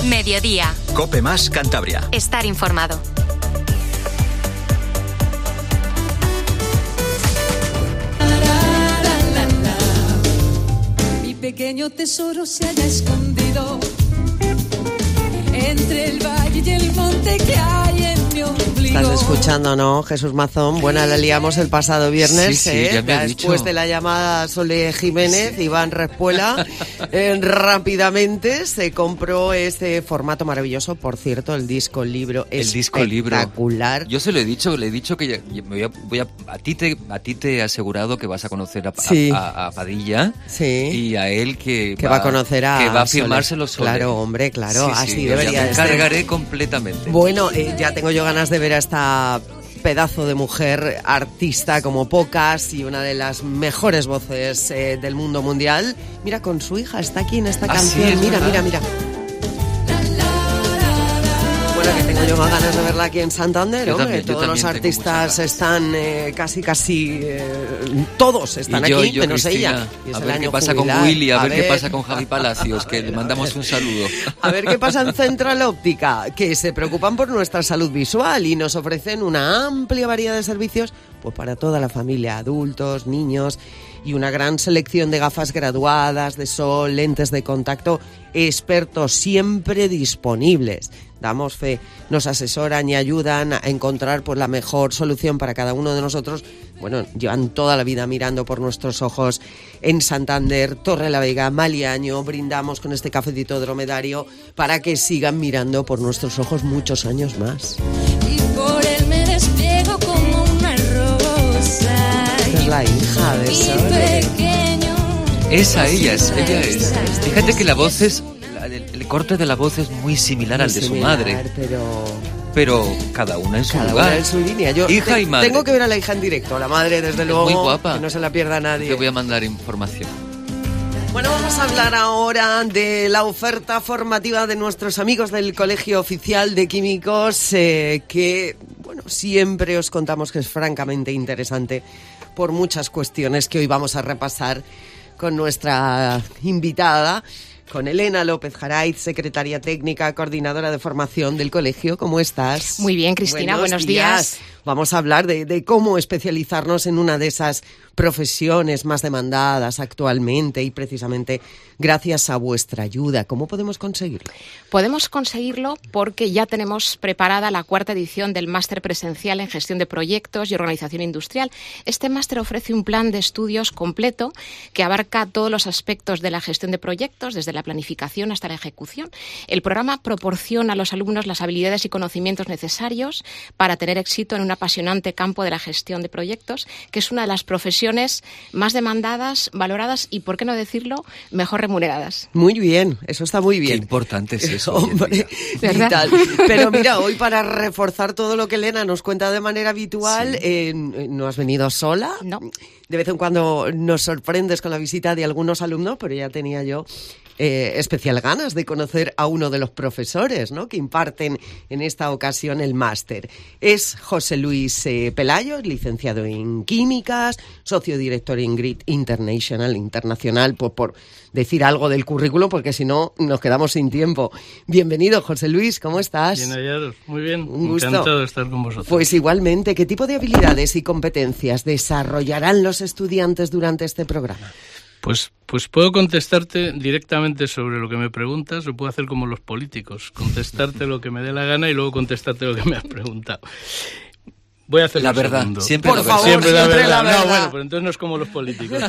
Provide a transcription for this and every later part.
Mediodía. COPE más Cantabria. Estar informado. Mi pequeño tesoro se haya escondido entre el valle y el monte que hay en mi ombligo. Estás escuchando, ¿no, Jesús Mazón? Buena, la liamos el pasado viernes, sí, ya me has después dicho. de la llamada a Sole Jiménez, Iván Respuela, rápidamente se compró este formato maravilloso, por cierto, el disco libro espectacular. Yo se lo he dicho, le he dicho que a ti te he asegurado que vas a conocer a Padilla, sí, y a él que va a conocer a que va a firmárselo Sole. Claro, hombre, claro, Sí, así yo debería ya me de ser. encargaré completamente. Bueno, ya tengo yo ganas de ver a esta pedazo de mujer, artista como pocas y una de las mejores voces del mundo mundial. Mira, con su hija está aquí en esta canción. Sí, mira. Bueno, que tengo yo más ganas de verla aquí en Santander, ¿no? Todos los artistas están casi todos están aquí, menos Cristina, ella. A ver qué pasa con Willy, a ver qué pasa con Javi Palacios, que le mandamos un saludo. A ver qué pasa en Central Óptica, que se preocupan por nuestra salud visual y nos ofrecen una amplia variedad de servicios pues para toda la familia, adultos, niños, y una gran selección de gafas graduadas, de sol, lentes de contacto, expertos siempre disponibles. Damos fe, nos asesoran y ayudan a encontrar pues la mejor solución para cada uno de nosotros. Bueno, llevan toda la vida mirando por nuestros ojos en Santander, Torrelavega, Maliaño. Brindamos con este cafecito dromedario para que sigan mirando por nuestros ojos muchos años más. Y por él me despliego como una rosa. Esta es la hija de Sole. Ella es. Fíjate que la voz es... El corte de la voz es muy similar al de su madre. Pero cada una en su lugar. Cada una en su línea. Yo hija y madre. Tengo que ver a la hija en directo. La madre, desde luego, muy guapa. Que no se la pierda nadie. Te voy a mandar información. Bueno, vamos a hablar ahora de la oferta formativa de nuestros amigos del Colegio Oficial de Químicos, que, bueno, siempre os contamos que es francamente interesante por muchas cuestiones que hoy vamos a repasar con nuestra invitada, con Elena López Jaraiz, secretaria técnica, coordinadora de formación del colegio. ¿Cómo estás? Muy bien, Cristina, buenos días. Vamos a hablar de cómo especializarnos en una de esas profesiones más demandadas actualmente y precisamente gracias a vuestra ayuda. ¿Cómo podemos conseguirlo? Podemos conseguirlo porque ya tenemos preparada la 4ª edición del Máster Presencial en Gestión de Proyectos y Organización Industrial. Este máster ofrece un plan de estudios completo que abarca todos los aspectos de la gestión de proyectos, desde la planificación hasta la ejecución. El programa proporciona a los alumnos las habilidades y conocimientos necesarios para tener éxito en un apasionante campo de la gestión de proyectos, que es una de las profesiones más demandadas, valoradas y, por qué no decirlo, mejor remuneradas. Muy bien, eso está muy bien. Qué importante es eso. Hombre, vital. Pero mira, hoy para reforzar todo lo que Elena nos cuenta de manera habitual, ¿no has venido sola? No. De vez en cuando nos sorprendes con la visita de algunos alumnos, pero ya tenía yo especial ganas de conocer a uno de los profesores, ¿no?, que imparten en esta ocasión el máster. Es José Luis Pelayo, licenciado en Químicas, socio director en Grid Internacional, pues por decir algo del currículum, porque si no nos quedamos sin tiempo. Bienvenido, José Luis, ¿cómo estás? Bien hallados, muy bien, Un gusto. Encantado de estar con vosotros. Pues igualmente, ¿qué tipo de habilidades y competencias desarrollarán los estudiantes durante este programa? Pues puedo contestarte directamente sobre lo que me preguntas, o puedo hacer como los políticos, contestarte lo que me dé la gana y luego contestarte lo que me has preguntado. Voy a hacer la verdad, segundo. siempre Por la favor, verdad. Siempre la verdad. verdad. No, bueno, pues entonces no es como los políticos.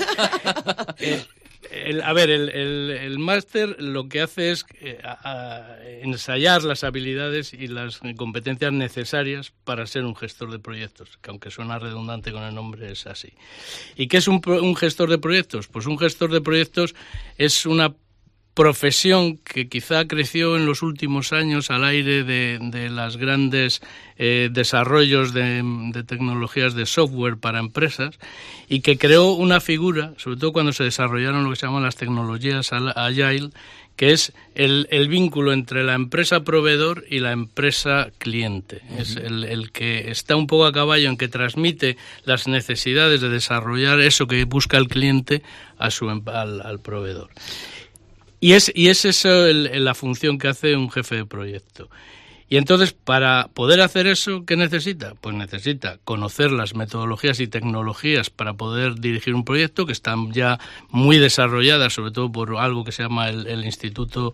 El máster lo que hace es ensayar las habilidades y las competencias necesarias para ser un gestor de proyectos, que aunque suena redundante con el nombre es así. ¿Y qué es un gestor de proyectos? Pues un gestor de proyectos es una profesión que quizá creció en los últimos años al aire de las grandes desarrollos de tecnologías de software para empresas, y que creó una figura, sobre todo cuando se desarrollaron lo que se llaman las tecnologías Agile, que es el vínculo entre la empresa proveedor y la empresa cliente. Uh-huh. Es el que está un poco a caballo, en que transmite las necesidades de desarrollar eso que busca el cliente al proveedor. Y es eso la función que hace un jefe de proyecto. Y entonces, para poder hacer eso, ¿qué necesita? Pues necesita conocer las metodologías y tecnologías para poder dirigir un proyecto, que están ya muy desarrolladas, sobre todo por algo que se llama el Instituto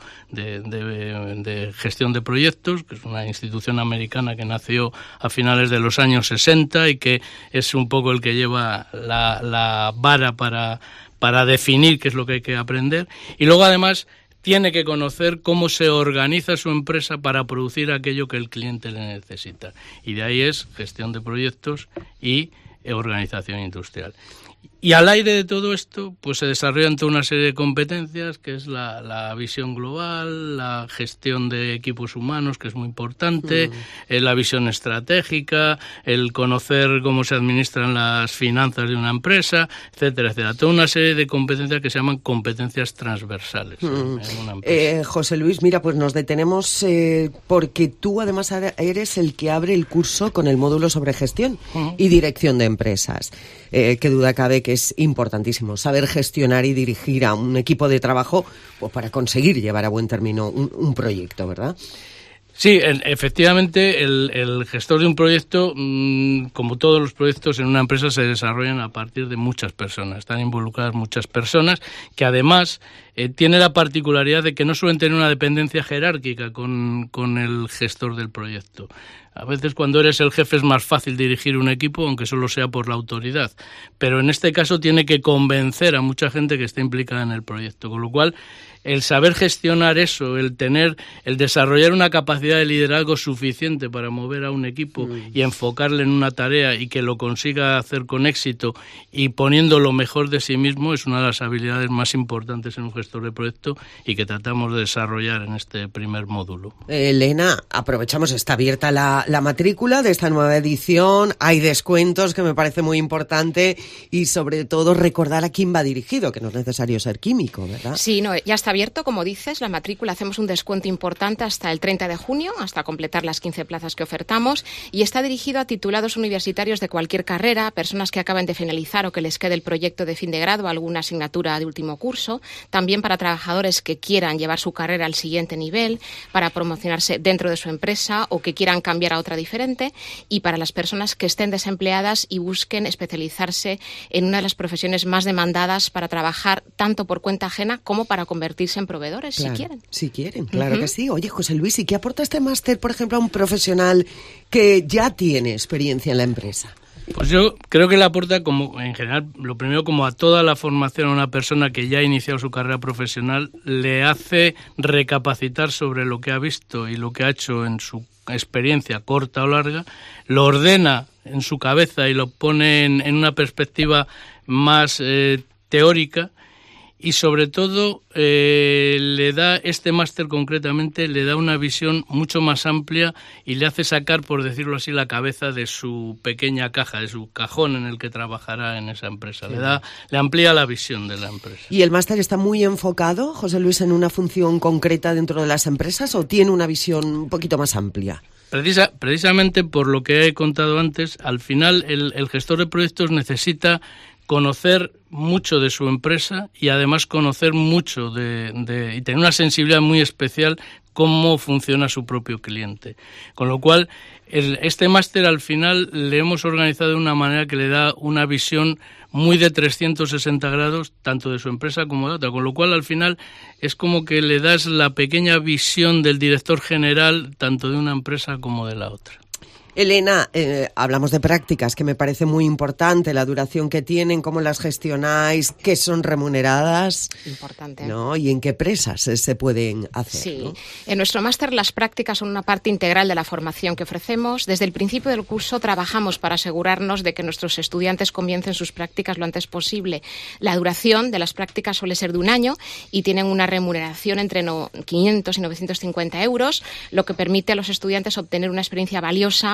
de Gestión de Proyectos, que es una institución americana que nació a finales de los años 60 y que es un poco el que lleva la vara para definir qué es lo que hay que aprender. Y luego, además, tiene que conocer cómo se organiza su empresa para producir aquello que el cliente le necesita. Y de ahí es gestión de proyectos y organización industrial. Y al aire de todo esto, pues se desarrollan toda una serie de competencias, que es la visión global, la gestión de equipos humanos, que es muy importante, la visión estratégica, el conocer cómo se administran las finanzas de una empresa, etcétera, etcétera. Toda una serie de competencias que se llaman competencias transversales en una empresa. José Luis, mira, pues nos detenemos porque tú además eres el que abre el curso con el módulo sobre gestión y dirección de empresas. Qué duda cabe que es importantísimo saber gestionar y dirigir a un equipo de trabajo, pues para conseguir llevar a buen término un proyecto, ¿verdad? Sí, efectivamente, el gestor de un proyecto, como todos los proyectos en una empresa, se desarrollan a partir de muchas personas. Están involucradas muchas personas que además tiene la particularidad de que no suelen tener una dependencia jerárquica con el gestor del proyecto. A veces cuando eres el jefe es más fácil dirigir un equipo, aunque solo sea por la autoridad. Pero en este caso tiene que convencer a mucha gente que está implicada en el proyecto. Con lo cual, el saber gestionar eso, el desarrollar una capacidad de liderazgo suficiente para mover a un equipo y enfocarle en una tarea y que lo consiga hacer con éxito y poniendo lo mejor de sí mismo, es una de las habilidades más importantes en un gestor de proyecto y que tratamos de desarrollar en este primer módulo. Elena, aprovechamos, está abierta la matrícula de esta nueva edición, hay descuentos, que me parece muy importante, y sobre todo recordar a quién va dirigido, que no es necesario ser químico, ¿verdad? Sí, no, ya está abierto, como dices, la matrícula. Hacemos un descuento importante hasta el 30 de junio, hasta completar las 15 plazas que ofertamos, y está dirigido a titulados universitarios de cualquier carrera, personas que acaben de finalizar o que les quede el proyecto de fin de grado, alguna asignatura de último curso, también para trabajadores que quieran llevar su carrera al siguiente nivel, para promocionarse dentro de su empresa o que quieran cambiar a otra diferente, y para las personas que estén desempleadas y busquen especializarse en una de las profesiones más demandadas para trabajar tanto por cuenta ajena como para convertirse en proveedores, claro, si quieren. Si quieren, claro que sí. Oye, José Luis, ¿y qué aporta este máster, por ejemplo, a un profesional que ya tiene experiencia en la empresa? Pues yo creo que le aporta, como en general, lo primero, como a toda la formación a una persona que ya ha iniciado su carrera profesional, le hace recapacitar sobre lo que ha visto y lo que ha hecho en su experiencia, corta o larga, lo ordena en su cabeza y lo pone en una perspectiva más teórica. Y sobre todo le da, este máster concretamente, le da una visión mucho más amplia y le hace sacar, por decirlo así, la cabeza de su pequeña caja, de su cajón en el que trabajará en esa empresa. Sí. Le amplía la visión de la empresa. ¿Y el máster está muy enfocado, José Luis, en una función concreta dentro de las empresas o tiene una visión un poquito más amplia? Precisamente por lo que he contado antes, al final el gestor de proyectos necesita conocer mucho de su empresa y además conocer mucho y tener una sensibilidad muy especial cómo funciona su propio cliente. Con lo cual, este máster al final le hemos organizado de una manera que le da una visión muy de 360 grados, tanto de su empresa como de otra. Con lo cual, al final, es como que le das la pequeña visión del director general, tanto de una empresa como de la otra. Elena, hablamos de prácticas, que me parece muy importante, la duración que tienen, cómo las gestionáis, que son remuneradas. Importante. ¿No? Y en qué empresas se pueden hacer. Sí. ¿No? En nuestro máster las prácticas son una parte integral de la formación que ofrecemos. Desde el principio del curso trabajamos para asegurarnos de que nuestros estudiantes comiencen sus prácticas lo antes posible. La duración de las prácticas suele ser de 1 año y tienen una remuneración entre 500 y 950 euros, lo que permite a los estudiantes obtener una experiencia valiosa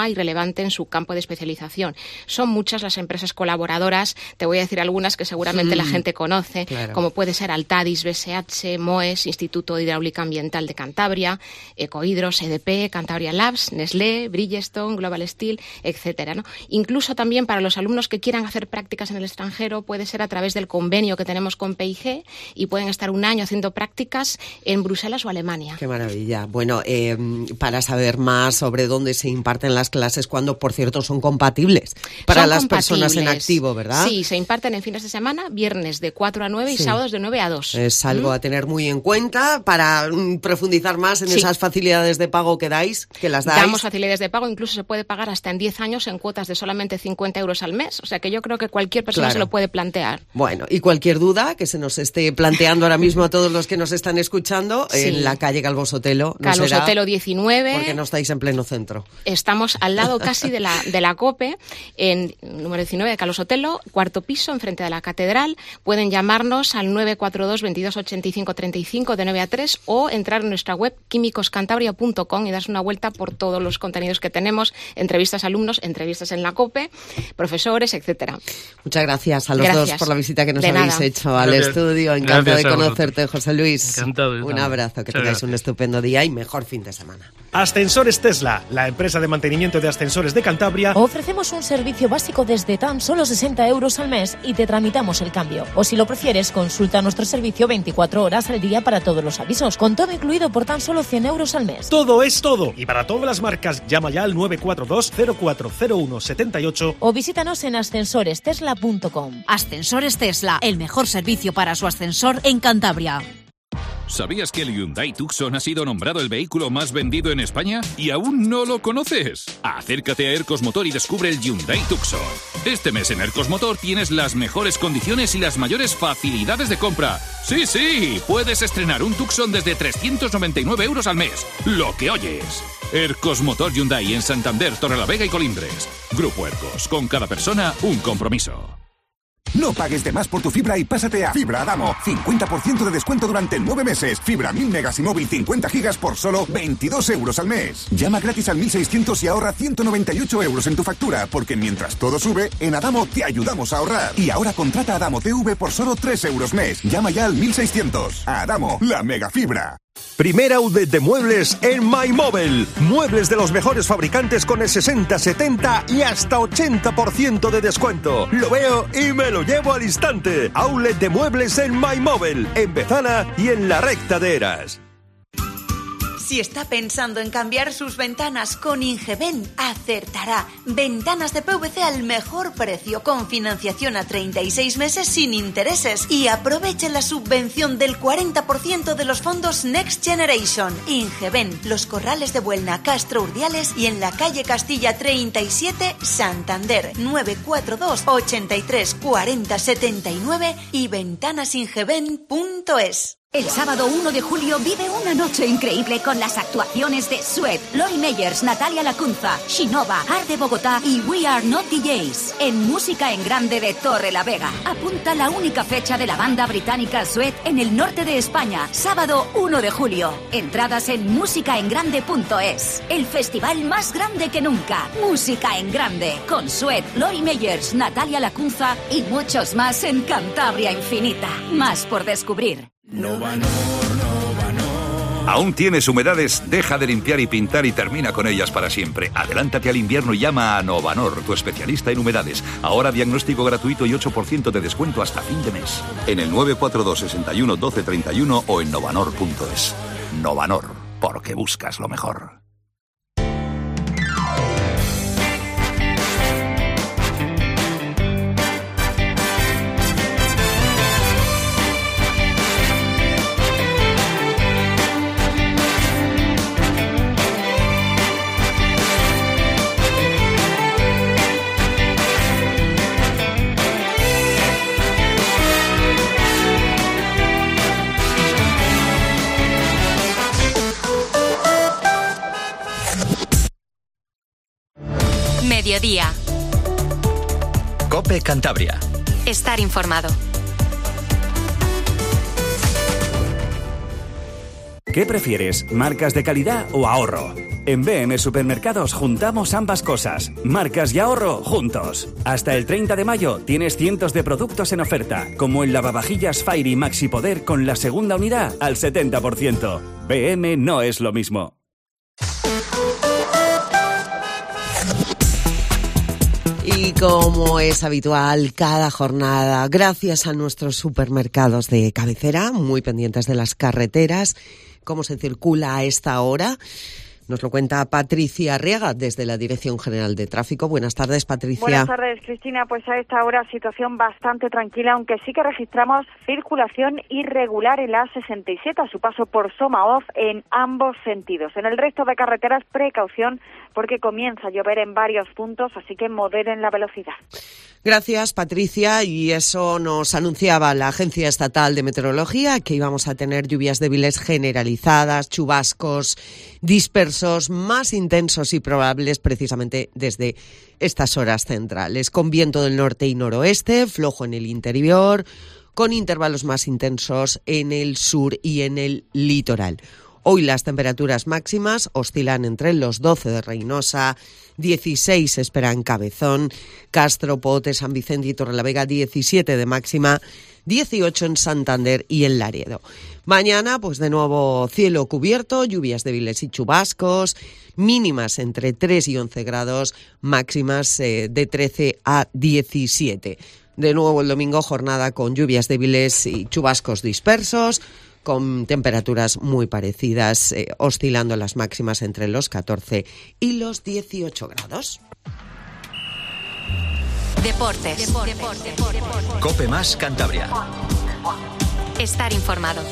y relevante en su campo de especialización. Son muchas las empresas colaboradoras, te voy a decir algunas que seguramente la gente conoce, claro, como puede ser Altadis, BSH, MOES, Instituto de Hidráulica Ambiental de Cantabria, Ecohidros, EDP, Cantabria Labs, Nestlé, Bridgestone, Global Steel, etcétera, ¿no? Incluso también para los alumnos que quieran hacer prácticas en el extranjero puede ser a través del convenio que tenemos con PIG y pueden estar un año haciendo prácticas en Bruselas o Alemania. Qué maravilla. Bueno, para saber más sobre dónde se imparten las clases, cuando, por cierto, son compatibles para las personas en activo, ¿verdad? Sí, se imparten en fines de semana, viernes de 4 a 9 y sábados de 9 a 2. Es algo a tener muy en cuenta para profundizar más en esas facilidades de pago que dais, que las dais. Damos facilidades de pago, incluso se puede pagar hasta en 10 años en cuotas de solamente 50 euros al mes, o sea que yo creo que cualquier persona se lo puede plantear. Bueno, y cualquier duda que se nos esté planteando ahora mismo a todos los que nos están escuchando, en la calle Calvo Sotelo. Calvo Sotelo 19. Porque no estáis en pleno centro. Estamos al lado casi de la COPE, en número 19 de Calvo Sotelo, cuarto piso, enfrente de la catedral. Pueden llamarnos al 942 22 85 35 de 9 a 3 o entrar en nuestra web químicoscantabria.com y darse una vuelta por todos los contenidos que tenemos, entrevistas a alumnos, entrevistas en la COPE, profesores, etcétera. Muchas gracias a los dos por la visita que nos habéis hecho al estudio. Encantado de conocerte, José Luis. Encantado. Un abrazo, que tengáis un estupendo día y mejor fin de semana. Ascensores Tesla, la empresa de mantenimiento de ascensores de Cantabria. Ofrecemos un servicio básico desde tan solo 60 euros al mes y te tramitamos el cambio. O si lo prefieres, consulta nuestro servicio 24 horas al día para todos los avisos, con todo incluido por tan solo 100 euros al mes. Todo es todo. Y para todas las marcas, llama ya al 942 0401 78 o visítanos en ascensorestesla.com. Ascensores Tesla, el mejor servicio para su ascensor en Cantabria. ¿Sabías que el Hyundai Tucson ha sido nombrado el vehículo más vendido en España? ¿Y aún no lo conoces? Acércate a Ercos Motor y descubre el Hyundai Tucson. Este mes en Ercos Motor tienes las mejores condiciones y las mayores facilidades de compra. ¡Sí! Puedes estrenar un Tucson desde 399 euros al mes. ¡Lo que oyes! Ercos Motor Hyundai en Santander, Torrelavega y Colindres. Grupo Ercos, con cada persona un compromiso. No pagues de más por tu fibra y pásate a Fibra Adamo. 50% de descuento durante 9 meses. Fibra 1000 megas y móvil 50 gigas por solo 22 euros al mes. Llama gratis al 1600 y ahorra 198 euros en tu factura, porque mientras todo sube, en Adamo te ayudamos a ahorrar. Y ahora contrata Adamo TV por solo 3 euros mes. Llama ya al 1600. Adamo, la mega fibra. Primer outlet de muebles en MyMobile. Muebles de los mejores fabricantes con el 60, 70 y hasta 80% de descuento. Lo veo y me lo llevo al instante. Outlet de muebles en MyMobile, en Bezana y en la Recta de Eras. Si está pensando en cambiar sus ventanas con Ingeben, acertará. Ventanas de PVC al mejor precio, con financiación a 36 meses sin intereses. Y aproveche la subvención del 40% de los fondos Next Generation. Ingeben, Los Corrales de Buelna, Castro Urdiales y en la calle Castilla 37, Santander. 942 83 40 79 y ventanasingeben.es. El sábado 1 de julio vive una noche increíble con las actuaciones de Sweat, Lori Meyers, Natalia Lacunza, Shinova, Art de Bogotá y We Are Not DJs en Música en Grande de Torrelavega. Apunta la única fecha de la banda británica Sweat en el norte de España, sábado 1 de julio. Entradas en musicaengrande.es. El festival más grande que nunca. Música en Grande con Sweat, Lori Meyers, Natalia Lacunza y muchos más en Cantabria Infinita. Más por descubrir. Novanor. ¿Aún tienes humedades? Deja de limpiar y pintar y termina con ellas para siempre. Adelántate al invierno y llama a Novanor, tu especialista en humedades. Ahora diagnóstico gratuito y 8% de descuento hasta fin de mes. En el 942 61 12 31 o en novanor.es. Novanor, porque buscas lo mejor. Mediodía. COPE Cantabria. Estar informado. ¿Qué prefieres, marcas de calidad o ahorro? En BM Supermercados juntamos ambas cosas, marcas y ahorro juntos. Hasta el 30 de mayo tienes cientos de productos en oferta, como el lavavajillas Fairy Maxi Poder con la segunda unidad al 70%. BM no es lo mismo. Y como es habitual, cada jornada, gracias a nuestros supermercados de cabecera, muy pendientes de las carreteras, cómo se circula a esta hora, nos lo cuenta Patricia Arriaga desde la Dirección General de Tráfico. Buenas tardes, Patricia. Buenas tardes, Cristina. Pues a esta hora situación bastante tranquila, aunque sí que registramos circulación irregular en la A67 a su paso por Somaoz en ambos sentidos. En el resto de carreteras, precaución porque comienza a llover en varios puntos, así que moderen la velocidad. Gracias, Patricia. Y eso nos anunciaba la Agencia Estatal de Meteorología, que íbamos a tener lluvias débiles generalizadas, chubascos dispersos, más intensos y probables precisamente desde estas horas centrales, con viento del norte y noroeste, flojo en el interior, con intervalos más intensos en el sur y en el litoral. Hoy las temperaturas máximas oscilan entre los 12 de Reynosa, 16 se espera en Cabezón, Castro, Pote, San Vicente y Torrelavega, 17 de máxima, 18 en Santander y en Laredo. Mañana, pues de nuevo cielo cubierto, lluvias débiles y chubascos, mínimas entre 3 y 11 grados, máximas de 13 a 17. De nuevo el domingo, jornada con lluvias débiles y chubascos dispersos, con temperaturas muy parecidas, oscilando las máximas entre los 14 y los 18 grados. Deportes. Cope Más Cantabria. Estar informado.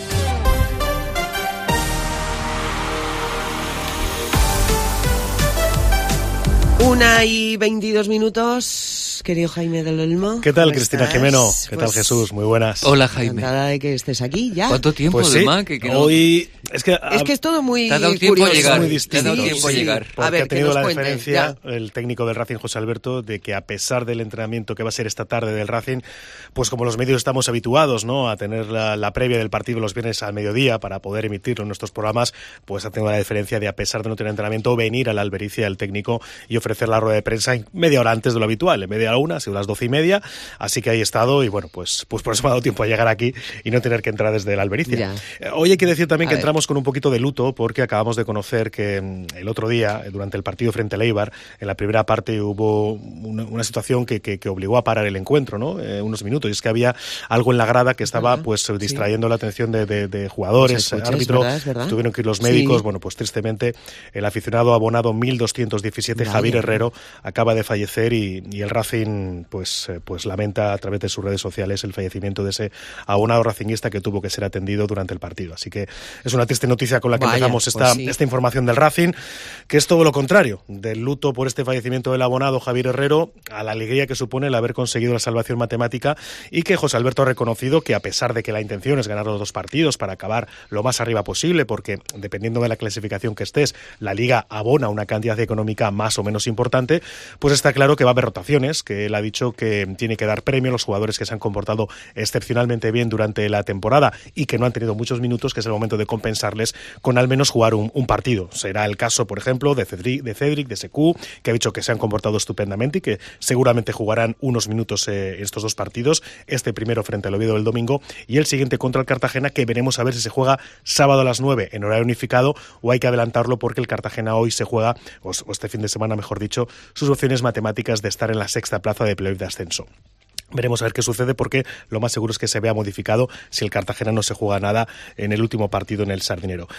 Una y 22 minutos. Querido Jaime del Olmo. ¿Qué tal, Cristina estás? Jimeno? ¿Qué pues, tal, Jesús? Muy buenas. Hola, Jaime. Encantada de que estés aquí ya. ¿Cuánto tiempo, pues además? Sí, que no... hoy... Es que es todo muy curioso. Te ha dado tiempo a llegar. Muy distinto. Te ha dado tiempo a llegar. Porque a ver, ha tenido la cuente, diferencia ya. el técnico del Racing, José Alberto, de que a pesar del entrenamiento que va a ser esta tarde del Racing, pues como los medios estamos habituados, ¿no?, a tener la previa del partido los viernes al mediodía para poder emitirlo en nuestros programas, pues ha tenido la diferencia de, a pesar de no tener entrenamiento, venir a la Albericia el técnico y ofrecer la rueda de prensa media hora antes de lo habitual, en media hora, ha sido las 12:30, así que ahí he estado y bueno, pues por eso me ha dado tiempo a llegar aquí y no tener que entrar desde la Albericia. Hoy hay que decir también que entramos con un poquito de luto porque acabamos de conocer que el otro día, durante el partido frente al Eibar, en la primera parte hubo una situación que obligó a parar el encuentro, ¿no? Unos minutos, y es que había algo en la grada que estaba pues distrayendo la atención de jugadores, árbitro, tuvieron que ir los médicos, bueno, pues tristemente el aficionado abonado 1217, Javier Herrero, acaba de fallecer y el Racing pues lamenta a través de sus redes sociales el fallecimiento de ese abonado racinguista que tuvo que ser atendido durante el partido. Así que es una triste noticia con la que empezamos esta información del Racing, que es todo lo contrario del luto por este fallecimiento del abonado Javier Herrero a la alegría que supone el haber conseguido la salvación matemática, y que José Alberto ha reconocido que, a pesar de que la intención es ganar los 2 partidos para acabar lo más arriba posible, porque dependiendo de la clasificación que estés, la Liga abona una cantidad económica más o menos importante, pues está claro que va a haber rotaciones, que él ha dicho que tiene que dar premio a los jugadores que se han comportado excepcionalmente bien durante la temporada y que no han tenido muchos minutos, que es el momento de compensarles con al menos jugar un partido. Será el caso, por ejemplo, de Cedric, de Sekou, que ha dicho que se han comportado estupendamente y que seguramente jugarán unos minutos estos 2 partidos, este primero frente al Oviedo el domingo y el siguiente contra el Cartagena, que veremos a ver si se juega sábado a las 9 en horario unificado o hay que adelantarlo porque el Cartagena hoy se juega, o este fin de semana mejor dicho, sus opciones matemáticas de estar en la 6ª plaza de playoff de ascenso. Veremos a ver qué sucede, porque lo más seguro es que se vea modificado si el Cartagena no se juega nada en el último partido en el Sardinero.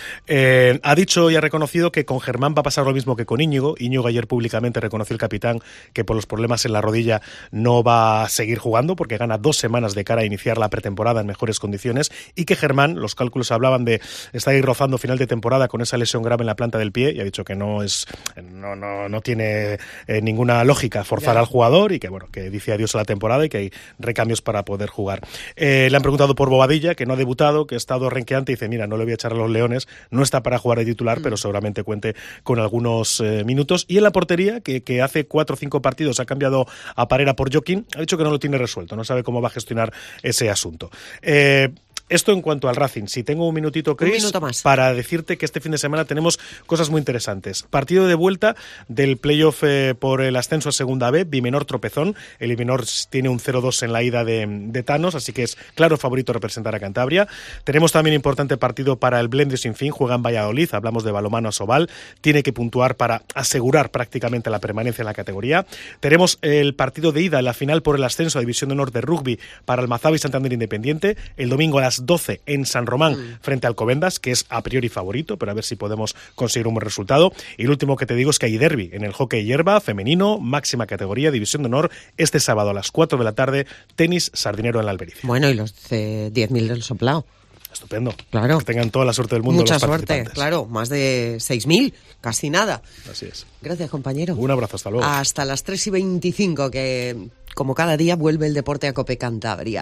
Ha dicho y ha reconocido que con Germán va a pasar lo mismo que con Íñigo. Íñigo ayer públicamente reconoció el capitán que por los problemas en la rodilla no va a seguir jugando porque gana 2 semanas de cara a iniciar la pretemporada en mejores condiciones, y que Germán, los cálculos hablaban de estar ahí rozando final de temporada con esa lesión grave en la planta del pie, y ha dicho que no tiene ninguna lógica forzar al jugador y que bueno, que dice adiós a la temporada y que hay recambios para poder jugar. Le han preguntado por Bobadilla, que no ha debutado, que ha estado renqueante, y dice, mira, no le voy a echar a los Leones, no está para jugar de titular, pero seguramente cuente con algunos minutos. Y en la portería, que hace 4 o 5 partidos ha cambiado a Parera por Joaquín, ha dicho que no lo tiene resuelto, no sabe cómo va a gestionar ese asunto. Esto en cuanto al Racing. Si tengo un minutito, Chris, un minuto más, para decirte que este fin de semana tenemos cosas muy interesantes. Partido de vuelta del playoff por el ascenso a Segunda B, Bimenor tropezón. El Bimenor tiene un 0-2 en la ida de Thanos, así que es claro favorito representar a Cantabria. Tenemos también importante partido para el Blende Sin Fin, juega en Valladolid, hablamos de balonmano a Sobal, tiene que puntuar para asegurar prácticamente la permanencia en la categoría. Tenemos el partido de ida en la final por el ascenso a División de Honor de Rugby para Almazaba y Santander Independiente, el domingo a las 12 en San Román frente al Alcobendas, que es a priori favorito, pero a ver si podemos conseguir un buen resultado. Y lo último que te digo es que hay derbi en el hockey hierba femenino, máxima categoría, División de Honor, este sábado a las 4 de la tarde, tenis Sardinero en la Albericia. Bueno, y los 10.000 del soplao. Estupendo. Claro. Que tengan toda la suerte del mundo. Mucha los suerte, participantes. claro. Más de 6.000, casi nada. Así es. Gracias, compañero. Un abrazo, hasta luego. Hasta las 3:25, que como cada día vuelve el deporte a Cope Cantabria.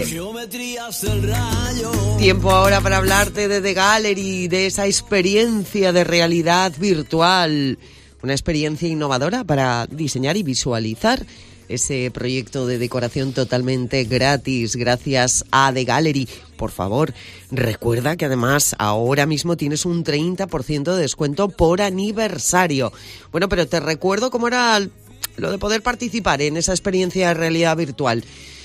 Tiempo ahora para hablarte de The Gallery, de esa experiencia de realidad virtual. Una experiencia innovadora para diseñar y visualizar ese proyecto de decoración totalmente gratis gracias a The Gallery. Por favor, recuerda que además ahora mismo tienes un 30% de descuento por aniversario. Bueno, pero te recuerdo cómo era lo de poder participar en esa experiencia de realidad virtual.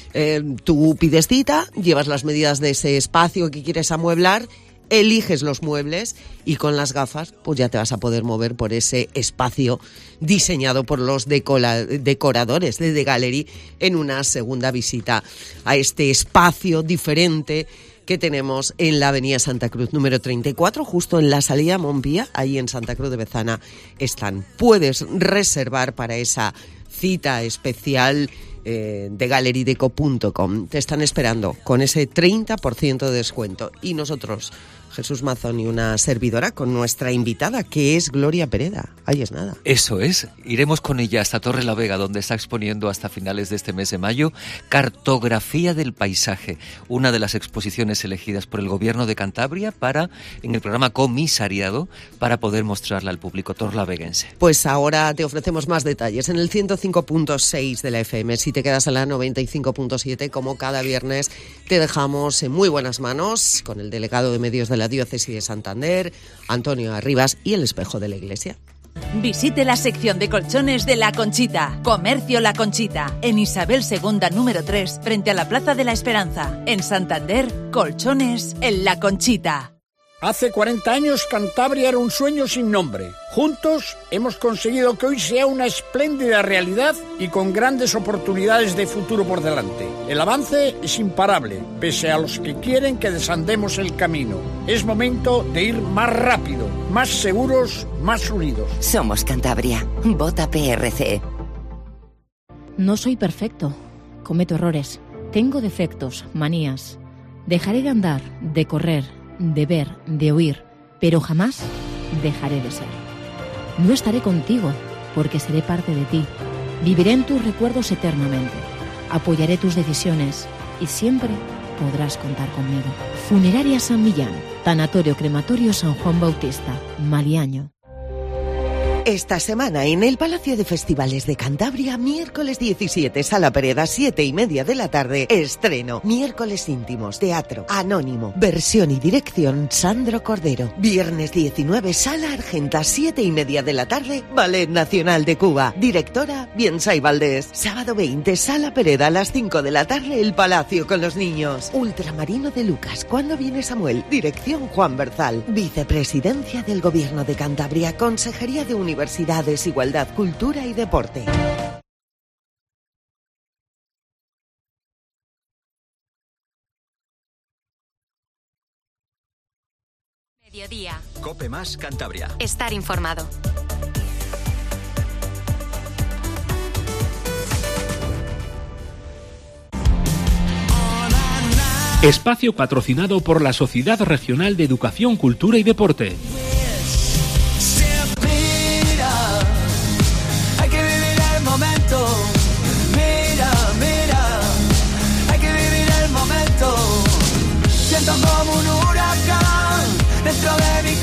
Tú pides cita, llevas las medidas de ese espacio que quieres amueblar, eliges los muebles y con las gafas pues ya te vas a poder mover por ese espacio diseñado por los decoradores de The Gallery en una segunda visita a este espacio diferente que tenemos en la avenida Santa Cruz número 34, justo en la salida a Montpía, ahí en Santa Cruz de Bezana están. Puedes reservar para esa cita especial de gallerydeco.com. Te están esperando con ese 30% de descuento. Y nosotros, Jesús Mazón y una servidora, con nuestra invitada, que es Gloria Pereda. Ahí es nada. Eso es. Iremos con ella hasta Torrelavega, donde está exponiendo hasta finales de este mes de mayo Cartografía del Paisaje, una de las exposiciones elegidas por el Gobierno de Cantabria en el programa Comisariado, para poder mostrarla al público torlaveguense. Pues ahora te ofrecemos más detalles en el 105.6 de la FM. Si te quedas a la 95.7, como cada viernes, te dejamos en muy buenas manos con el delegado de medios de la Diócesis de Santander, Antonio Arribas, y el Espejo de la Iglesia. Visite la sección de colchones de La Conchita. Comercio La Conchita, en Isabel II número 3, frente a la Plaza de la Esperanza. En Santander, colchones en La Conchita. Hace 40 años Cantabria era un sueño sin nombre. Juntos hemos conseguido que hoy sea una espléndida realidad y con grandes oportunidades de futuro por delante. El avance es imparable, pese a los que quieren que desandemos el camino. Es momento de ir más rápido, más seguros, más unidos. Somos Cantabria. Vota PRC. No soy perfecto. Cometo errores. Tengo defectos, manías. Dejaré de andar, de correr, de ver, de oír, pero jamás dejaré de ser. No estaré contigo, porque seré parte de ti. Viviré en tus recuerdos eternamente. Apoyaré tus decisiones y siempre podrás contar conmigo. Funeraria San Millán, Tanatorio Crematorio San Juan Bautista, Maliaño. Esta semana en el Palacio de Festivales de Cantabria, miércoles 17, Sala Pereda, 7:30 de la tarde, estreno. Miércoles íntimos, teatro, anónimo, versión y dirección, Sandro Cordero. Viernes 19, Sala Argenta, 7:30 de la tarde, Ballet Nacional de Cuba. Directora, Biensay Valdés. Sábado 20, Sala Pereda, a las 5 de la tarde, El Palacio con los niños. Ultramarino de Lucas, ¿cuándo viene Samuel? Dirección, Juan Berzal. Vicepresidencia del Gobierno de Cantabria, Consejería de Universidades, Igualdad, Cultura y Deporte. Mediodía. Cope Más Cantabria. Estar informado. Espacio patrocinado por la Sociedad Regional de Educación, Cultura y Deporte. Siento como un huracán dentro de mi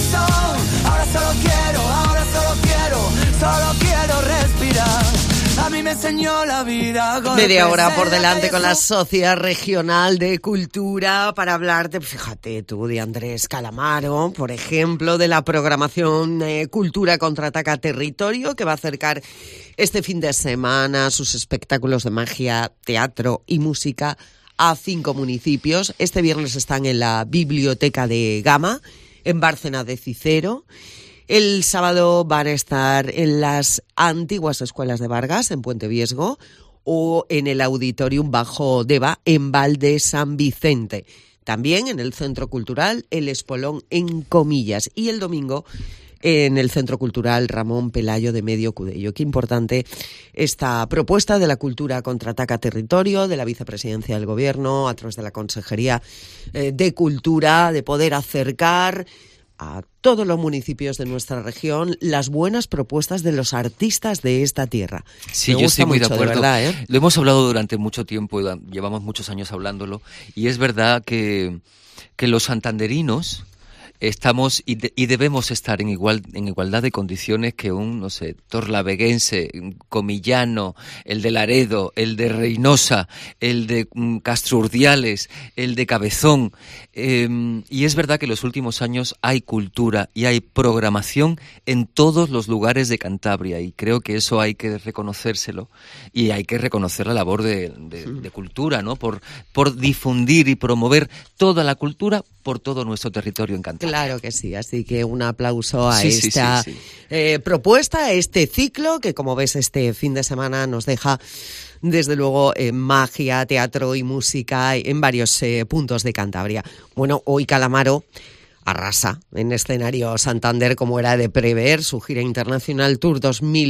corazón. Ahora solo quiero respirar. A mí mí me enseñó la vida. Media hora por delante con la Sociedad Regional de Cultura para hablarte, fíjate tú, de Andrés Calamaro, por ejemplo, de la programación Cultura Contraataca Territorio, que va a acercar este fin de semana sus espectáculos de magia, teatro y música a 5 municipios. Este viernes están en la Biblioteca de Gama, en Bárcena de Cicero. El sábado van a estar en las antiguas escuelas de Vargas, en Puente Viesgo, o en el Auditorium Bajo Deva, en Val de San Vicente. También en el Centro Cultural El Espolón, en Comillas. Y el domingo en el Centro Cultural Ramón Pelayo de Medio Cudello. Qué importante esta propuesta de la Cultura Contraataca Territorio, de la Vicepresidencia del Gobierno, a través de la Consejería de Cultura, de poder acercar a todos los municipios de nuestra región las buenas propuestas de los artistas de esta tierra. Sí, yo estoy muy de acuerdo. De verdad, ¿eh? Lo hemos hablado durante mucho tiempo, llevamos muchos años hablándolo, y es verdad que los santanderinos estamos y debemos estar en igualdad de condiciones que un, no sé, torlaveguense, comillano, el de Laredo, el de Reynosa, el de Castro Urdiales, el de Cabezón. Y es verdad que en los últimos años hay cultura y hay programación en todos los lugares de Cantabria, y creo que eso hay que reconocérselo, y hay que reconocer la labor de cultura, ¿no? Por difundir y promover toda la cultura por todo nuestro territorio en Cantabria. Claro que sí, así que un aplauso a esta propuesta, a este ciclo que, como ves, este fin de semana nos deja, desde luego, magia, teatro y música en varios puntos de Cantabria. Bueno, hoy Calamaro arrasa en escenario Santander, como era de prever. Su gira internacional Tour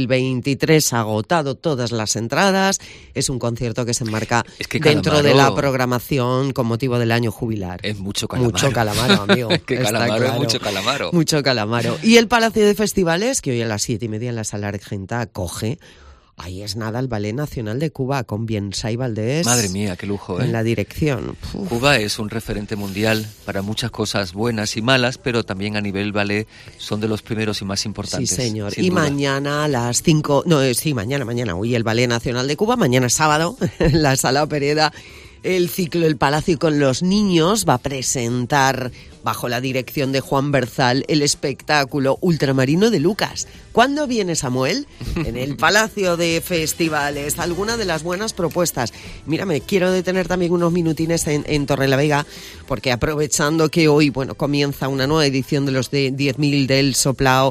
2023 ha agotado todas las entradas. Es un concierto que se enmarca dentro de la programación con motivo del año jubilar. Es mucho Calamaro. Mucho Calamaro, amigo. Que Calamaro claro. Es mucho Calamaro. Mucho Calamaro. Y el Palacio de Festivales, que hoy a las 7:30 en la Sala Argenta acoge, ahí es nada, el Ballet Nacional de Cuba, con Biensay Valdés. Madre mía, qué lujo, ¿eh? En la dirección. Uf. Cuba es un referente mundial para muchas cosas buenas y malas, pero también a nivel ballet son de los primeros y más importantes. Sí, señor. Y duda. Mañana a las 5... No, sí, mañana. Hoy el Ballet Nacional de Cuba, mañana sábado, en la Sala Pereda, el ciclo El Palacio con los Niños va a presentar, bajo la dirección de Juan Berzal, el espectáculo Ultramarino de Lucas. ¿Cuándo viene Samuel? En el Palacio de Festivales. Alguna de las buenas propuestas. Mírame, quiero detener también unos minutines en Torrelavega, porque aprovechando que hoy, comienza una nueva edición de los de 10.000 del Soplao,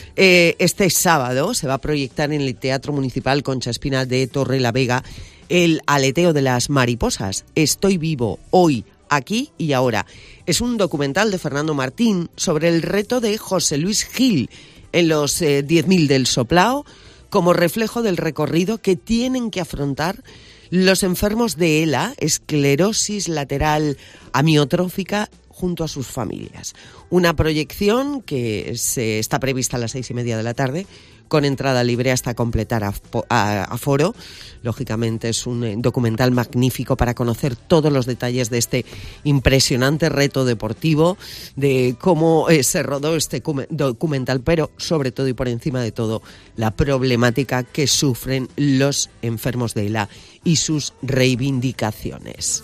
este sábado se va a proyectar en el Teatro Municipal Concha Espina de Torrelavega El Aleteo de las Mariposas. Estoy vivo, hoy, aquí y ahora. Es un documental de Fernando Martín sobre el reto de José Luis Gil en los 10.000 del Soplao, como reflejo del recorrido que tienen que afrontar los enfermos de ELA, esclerosis lateral amiotrófica, junto a sus familias. Una proyección que está prevista a las 6:30 de la tarde, con entrada libre hasta completar aforo. Lógicamente es un documental magnífico para conocer todos los detalles de este impresionante reto deportivo, de cómo se rodó este documental, pero sobre todo y por encima de todo, la problemática que sufren los enfermos de ELA y sus reivindicaciones.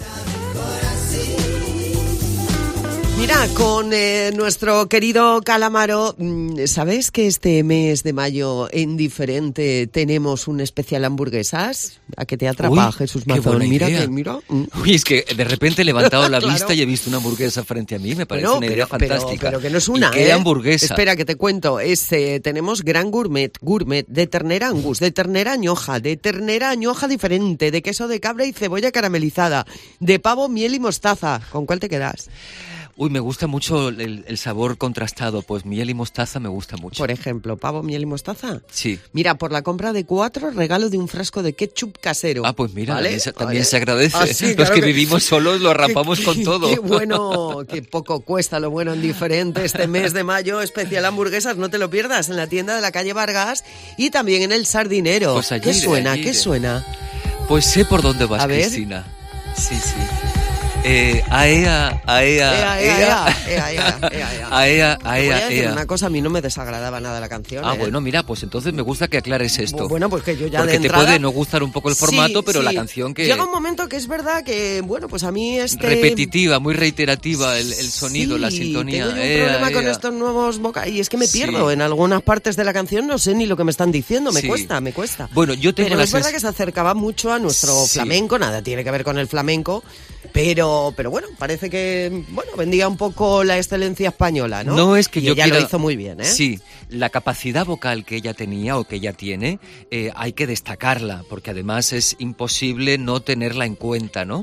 Mira, con nuestro querido Calamaro, ¿sabes que este mes de mayo en Diferente tenemos un especial hamburguesas? ¿A qué te atrapa, Jesús Mazón? Mira. Uy, es que de repente he levantado la vista y he visto una hamburguesa frente a mí, me parece una idea fantástica. Pero que no es una, ¿Y qué hamburguesa? Espera, que te cuento. Tenemos Gran Gourmet, de ternera Angus, de ternera añoja diferente, de queso de cabra y cebolla caramelizada, de pavo, miel y mostaza. ¿Con cuál te quedas? Uy, me gusta mucho el sabor contrastado, pues miel y mostaza me gusta mucho. Por ejemplo, ¿pavo, miel y mostaza? Sí. Mira, por la compra de 4, regalo de un frasco de ketchup casero. Ah, pues mira, ¿vale? también se agradece. Ah, sí, Los claro que vivimos solos lo arrapamos con todo. Qué bueno, qué poco cuesta lo bueno en Diferente este mes de mayo, especial hamburguesas, no te lo pierdas, en la tienda de la calle Vargas y también en el Sardinero. Pues ¿Qué suena? Pues sé por dónde vas, A ver. Cristina. Sí. Voy a decir una cosa, a mí no me desagradaba nada la canción. Bueno, mira, pues entonces me gusta que aclares esto. Bueno, pues que yo ya porque de entrada... te puede no gustar un poco el formato, pero la canción que... Llega un momento que es verdad que, bueno, pues a mí repetitiva, muy reiterativa el sonido, la sintonía. Tengo yo un problema con estos nuevos vocales y es que me pierdo en algunas partes de la canción, no sé ni lo que me están diciendo, me cuesta. Bueno, yo tengo pero es verdad que se acercaba mucho a nuestro flamenco, nada tiene que ver con el flamenco, pero bueno, parece que vendía un poco la excelencia española, ¿no? No es que y ella lo hizo muy bien, ¿eh? Sí, la capacidad vocal que ella tenía o que ella tiene, hay que destacarla, porque además es imposible no tenerla en cuenta, ¿no?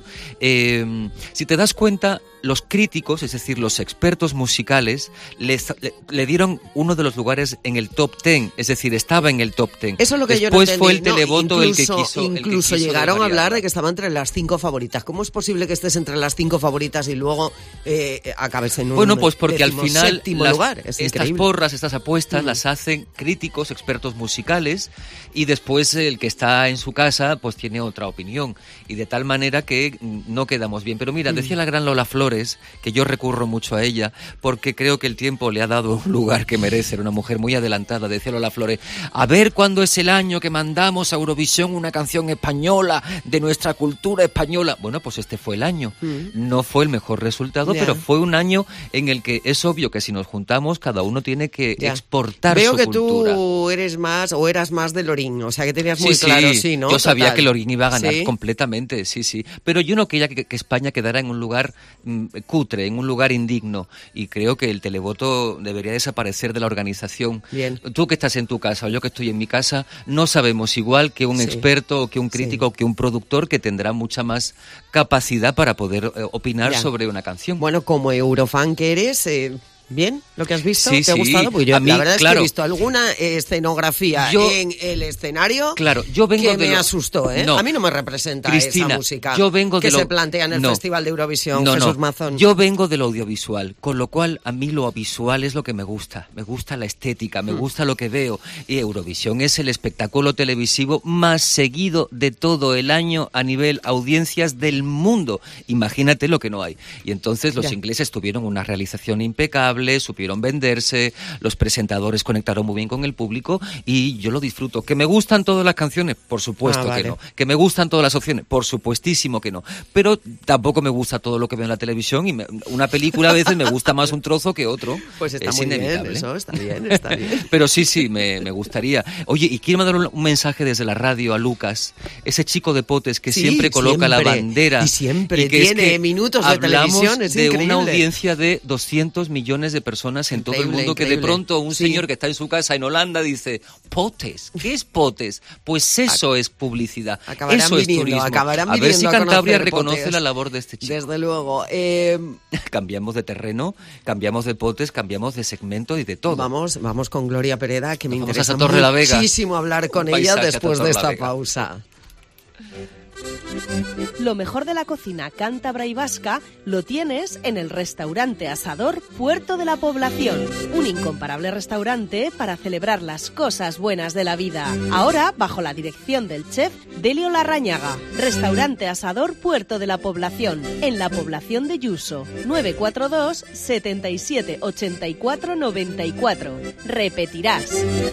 Si te das cuenta, los críticos, es decir, los expertos musicales, le dieron uno de los lugares en el top 10, es decir, estaba en el top 10. Eso es lo que Después yo no fue el televoto el que quiso. Incluso llegaron a hablar de que estaba entre las 5 favoritas. ¿Cómo es posible que estés entre las 5 favoritas y luego acabes en un Bueno, pues porque al final lugar? estas porras, estas apuestas las hacen críticos, expertos musicales, y después el que está en su casa pues tiene otra opinión, y de tal manera que no quedamos bien. Pero mira, decía la gran Lola Flores, que yo recurro mucho a ella porque creo que el tiempo le ha dado un lugar que merece. Era una mujer muy adelantada, decía Lola Flores, a ver cuándo es el año que mandamos a Eurovisión una canción española de nuestra cultura española. Bueno, pues este fue el año. No fue el mejor resultado, pero fue un año en el que es obvio que si nos juntamos cada uno tiene que exportar su cultura. Veo que tú eres más o eras más de Lorín, o sea que tenías muy claro, ¿no? Yo sabía que Lorín iba a ganar completamente, sí. Pero yo no quería que España quedara en un lugar cutre, en un lugar indigno, y creo que el televoto debería desaparecer de la organización. Bien. Tú que estás en tu casa o yo que estoy en mi casa, no sabemos igual que un experto o que un crítico o que un productor que tendrá mucha más capacidad para poder opinar sobre una canción. Bueno, como eurofan que eres... ¿Bien? ¿Lo que has visto? Sí, ¿Te ha gustado? Porque yo, a mí, la verdad es que he visto alguna escenografía en el escenario yo vengo que me asustó, ¿eh? No. A mí no me representa Cristina, esa música yo vengo que de se plantea en el Festival de Eurovisión, Jesús Mazón. Yo vengo del audiovisual, con lo cual a mí lo visual es lo que me gusta. Me gusta la estética, me gusta lo que veo. Y Eurovisión es el espectáculo televisivo más seguido de todo el año a nivel audiencias del mundo. Imagínate lo que no hay. Y entonces los ingleses tuvieron una realización impecable, supieron venderse, los presentadores conectaron muy bien con el público y yo lo disfruto. ¿Que me gustan todas las canciones? Por supuesto que no. ¿Que me gustan todas las opciones? Por supuestísimo que no. Pero tampoco me gusta todo lo que veo en la televisión y una película a veces me gusta más un trozo que otro. Pues está es muy inevitable. bien, eso está bien. Pero sí, me gustaría. Oye, y quiero mandar un mensaje desde la radio a Lucas, ese chico de Potes que siempre coloca la bandera. Y siempre tiene minutos de televisión, es de increíble. Una audiencia de 200 millones de personas en todo el mundo, que de pronto un señor que está en su casa en Holanda dice, Potes, ¿qué es Potes? Pues eso es publicidad, eso es turismo. A ver si Cantabria reconoce la labor de este chico. Desde luego. Cambiamos de terreno, cambiamos de Potes, cambiamos de segmento y de todo. Vamos con Gloria Pereda, que me interesa muchísimo hablar con ella después de esta pausa. Lo mejor de la cocina cántabra y vasca lo tienes en el restaurante Asador Puerto de la Población. Un incomparable restaurante para celebrar las cosas buenas de la vida. Ahora, bajo la dirección del chef Delio Larrañaga. Restaurante Asador Puerto de la Población, en la población de Yuso. 942 77 84 94. Repetirás.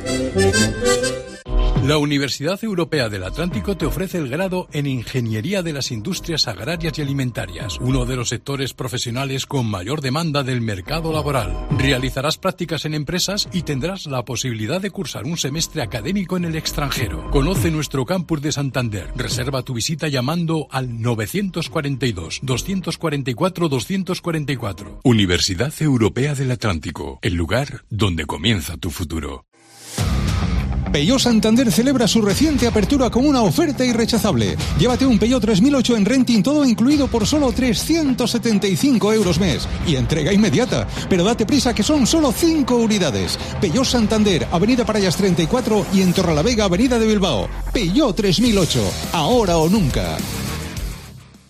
La Universidad Europea del Atlántico te ofrece el grado en Ingeniería de las Industrias Agrarias y Alimentarias, uno de los sectores profesionales con mayor demanda del mercado laboral. Realizarás prácticas en empresas y tendrás la posibilidad de cursar un semestre académico en el extranjero. Conoce nuestro campus de Santander. Reserva tu visita llamando al 942 244 244. Universidad Europea del Atlántico, el lugar donde comienza tu futuro. Peugeot Santander celebra su reciente apertura con una oferta irrechazable. Llévate un Peugeot 3008 en renting, todo incluido por solo 375 euros mes. Y entrega inmediata. Pero date prisa que son solo 5 unidades. Peugeot Santander, Avenida Parallas 34 y en Torrelavega, Avenida de Bilbao. Peugeot 3008. Ahora o nunca.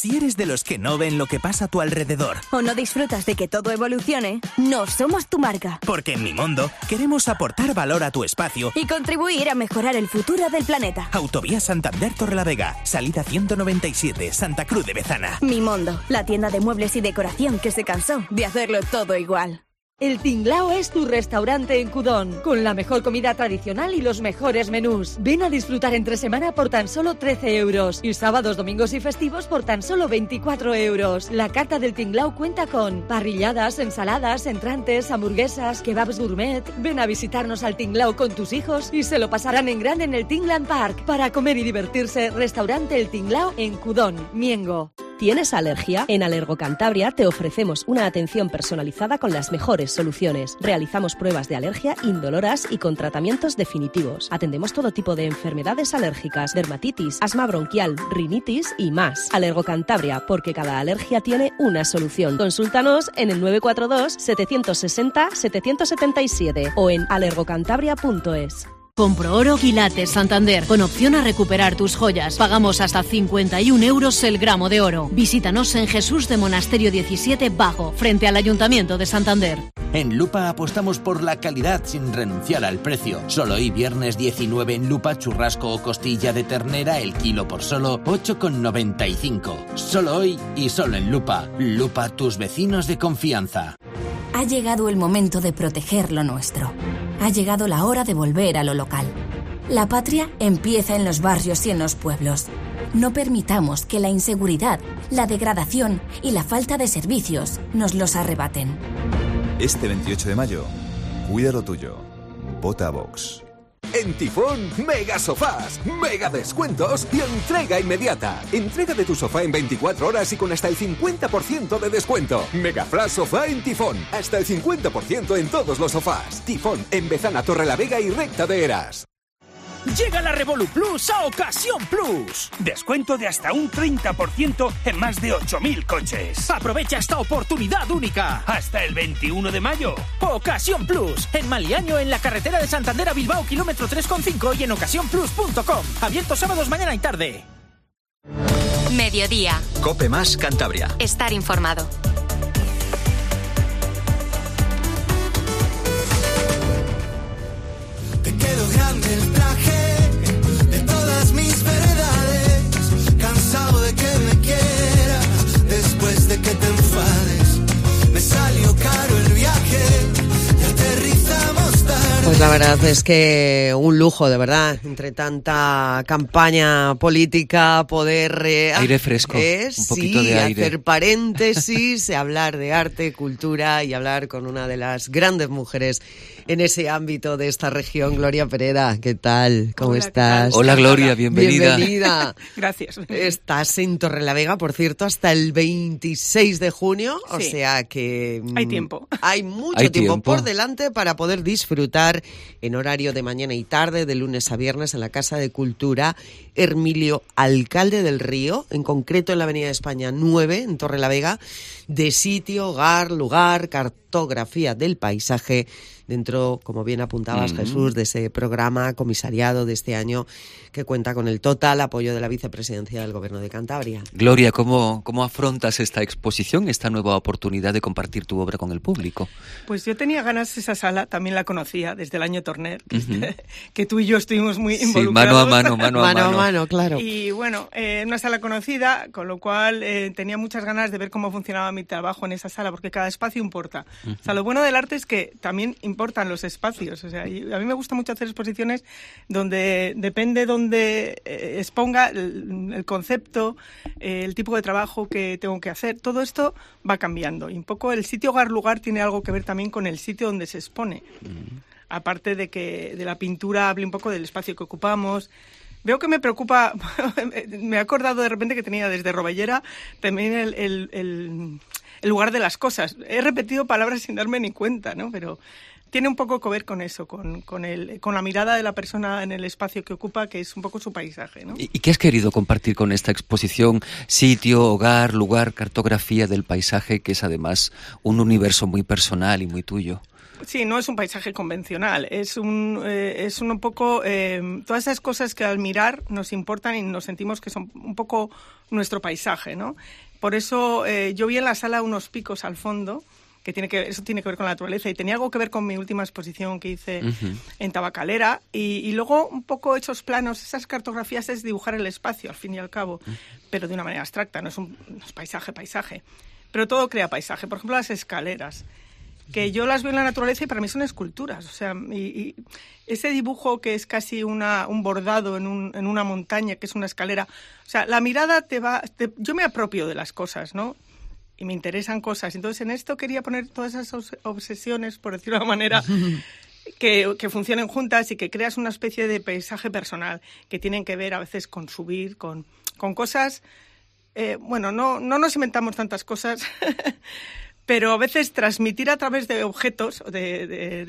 Si eres de los que no ven lo que pasa a tu alrededor o no disfrutas de que todo evolucione, no somos tu marca. Porque en Mi Mundo queremos aportar valor a tu espacio y contribuir a mejorar el futuro del planeta. Autovía Santander Torrelavega, salida 197, Santa Cruz de Bezana. Mi Mundo, la tienda de muebles y decoración que se cansó de hacerlo todo igual. El Tinglao es tu restaurante en Cudón, con la mejor comida tradicional y los mejores menús. Ven a disfrutar entre semana por tan solo 13 euros y sábados, domingos y festivos por tan solo 24 euros. La carta del Tinglao cuenta con parrilladas, ensaladas, entrantes, hamburguesas, kebabs gourmet. Ven a visitarnos al Tinglao con tus hijos y se lo pasarán en grande en el Tingland Park. Para comer y divertirse, restaurante El Tinglao en Cudón, Miengo. ¿Tienes alergia? En Alergo Cantabria te ofrecemos una atención personalizada con las mejores soluciones. Realizamos pruebas de alergia indoloras y con tratamientos definitivos. Atendemos todo tipo de enfermedades alérgicas, dermatitis, asma bronquial, rinitis y más. Alergo Cantabria, porque cada alergia tiene una solución. Consúltanos en el 942 760 777 o en alergocantabria.es. Compro Oro Quilates Santander, con opción a recuperar tus joyas. Pagamos hasta 51 euros el gramo de oro. Visítanos en Jesús de Monasterio 17 Bajo, frente al Ayuntamiento de Santander. En Lupa apostamos por la calidad sin renunciar al precio. Solo hoy viernes 19 en Lupa, churrasco o costilla de ternera, el kilo por solo 8,95. Solo hoy y solo en Lupa. Lupa, tus vecinos de confianza. Ha llegado el momento de proteger lo nuestro. Ha llegado la hora de volver a lo local. La patria empieza en los barrios y en los pueblos. No permitamos que la inseguridad, la degradación y la falta de servicios nos los arrebaten. Este 28 de mayo, cuida lo tuyo. Vota Vox. En Tifón, mega sofás, mega descuentos y entrega inmediata. Entrega de tu sofá en 24 horas y con hasta el 50% de descuento. Mega Flash Sofá en Tifón. Hasta el 50% en todos los sofás. Tifón en Bezana, Torrelavega y Recta de Eras. Llega la Revolu Plus a Ocasión Plus. Descuento de hasta un 30% en más de 8.000 coches. Aprovecha esta oportunidad única hasta el 21 de mayo. Ocasión Plus, en Maliaño, en la carretera de Santander a Bilbao, kilómetro 3,5 y en ocasiónplus.com. Abierto sábados, mañana y tarde. Mediodía. Cope Más Cantabria. Estar informado. Te quedó grande el traje de todas mis verdades. Cansado de que me quieras después de que te enfades. Me salió caro el viaje y aterrizamos tarde. Pues la verdad es que un lujo, de verdad, entre tanta campaña política, poder... aire fresco, un poquito de aire. Hacer paréntesis, hablar de arte, cultura y hablar con una de las grandes mujeres en ese ámbito de esta región, Gloria Pereda. ¿Qué tal? ¿Cómo estás? Hola, Gloria, bienvenida. Bienvenida. Gracias. Estás en Torrelavega, por cierto, hasta el 26 de junio, sí. O sea que... hay tiempo. Hay mucho tiempo por delante para poder disfrutar en horario de mañana y tarde, de lunes a viernes, en la Casa de Cultura Hermilio Alcalde del Río, en concreto en la Avenida de España 9, en Torrelavega, de sitio, hogar, lugar, cartografía del paisaje, dentro, como bien apuntabas, Jesús, de ese programa comisariado de este año que cuenta con el total apoyo de la Vicepresidencia del Gobierno de Cantabria. Gloria, ¿cómo afrontas esta exposición, esta nueva oportunidad de compartir tu obra con el público? Pues yo tenía ganas de esa sala, también la conocía desde el año Torner, que tú y yo estuvimos muy involucrados. Sí, mano a mano, claro. Y bueno, una sala conocida, con lo cual tenía muchas ganas de ver cómo funcionaba mi trabajo en esa sala, porque cada espacio importa. O sea, lo bueno del arte es que también importan los espacios. O sea, a mí me gusta mucho hacer exposiciones donde depende donde exponga el concepto, el tipo de trabajo que tengo que hacer. Todo esto va cambiando. Y un poco el sitio hogar-lugar tiene algo que ver también con el sitio donde se expone. Aparte de que de la pintura hable un poco del espacio que ocupamos. Veo que me preocupa, me he acordado de repente que tenía desde Rovellera también el lugar de las cosas. He repetido palabras sin darme ni cuenta, ¿no? Pero tiene un poco que ver con eso, con la mirada de la persona en el espacio que ocupa, que es un poco su paisaje, ¿no? ¿Y qué has querido compartir con esta exposición? Sitio, hogar, lugar, cartografía del paisaje, que es además un universo muy personal y muy tuyo. Sí, no es un paisaje convencional, es un poco todas esas cosas que al mirar nos importan y nos sentimos que son un poco nuestro paisaje, ¿no? Por eso yo vi en la sala unos picos al fondo, eso tiene que ver con la naturaleza y tenía algo que ver con mi última exposición que hice en Tabacalera y luego un poco esos planos, esas cartografías es dibujar el espacio al fin y al cabo, pero de una manera abstracta, no es paisaje, pero todo crea paisaje. Por ejemplo, las escaleras, que yo las veo en la naturaleza y para mí son esculturas, o sea, y ese dibujo que es casi un bordado en una montaña, que es una escalera, o sea, la mirada yo me apropio de las cosas, ¿no? Y me interesan cosas, entonces en esto quería poner todas esas obsesiones, por decirlo de una manera, que funcionen juntas y que creas una especie de paisaje personal, que tienen que ver a veces con subir, con cosas, bueno, no nos inventamos tantas cosas, pero a veces transmitir a través de objetos, de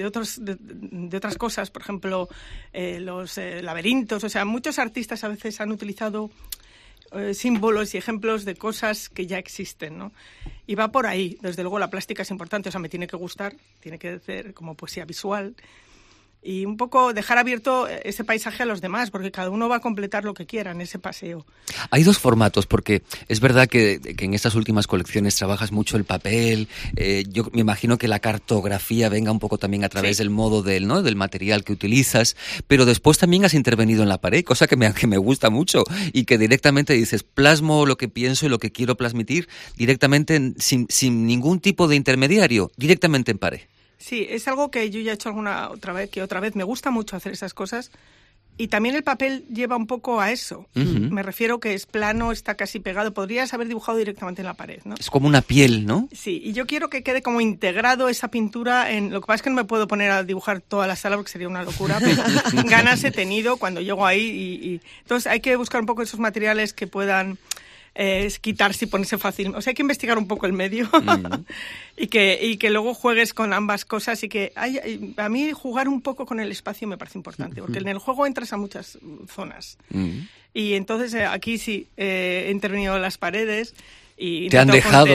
otras cosas, por ejemplo, los laberintos, o sea, muchos artistas a veces han utilizado símbolos y ejemplos de cosas que ya existen, ¿no? Y va por ahí. Desde luego la plástica es importante, o sea, me tiene que gustar, tiene que ser como poesía visual y un poco dejar abierto ese paisaje a los demás, porque cada uno va a completar lo que quiera en ese paseo. Hay dos formatos, porque es verdad que en estas últimas colecciones trabajas mucho el papel, yo me imagino que la cartografía venga un poco también a través del modo del material que utilizas, pero después también has intervenido en la pared, cosa que me gusta mucho, y que directamente dices, plasmo lo que pienso y lo que quiero transmitir directamente sin ningún tipo de intermediario, directamente en pared. Sí, es algo que yo ya he hecho otra vez. Me gusta mucho hacer esas cosas. Y también el papel lleva un poco a eso. Me refiero que es plano, está casi pegado. Podrías haber dibujado directamente en la pared, ¿no? Es como una piel, ¿no? Sí, y yo quiero que quede como integrado esa pintura lo que pasa es que no me puedo poner a dibujar toda la sala porque sería una locura, pero ganas he tenido cuando llego ahí. Entonces hay que buscar un poco esos materiales que puedan quitarse y ponerse fácil. O sea, hay que investigar un poco el medio y que luego juegues con ambas cosas y que a mí jugar un poco con el espacio me parece importante, porque en el juego entras a muchas zonas. Y entonces aquí sí, he intervenido en las paredes. Y te han dejado.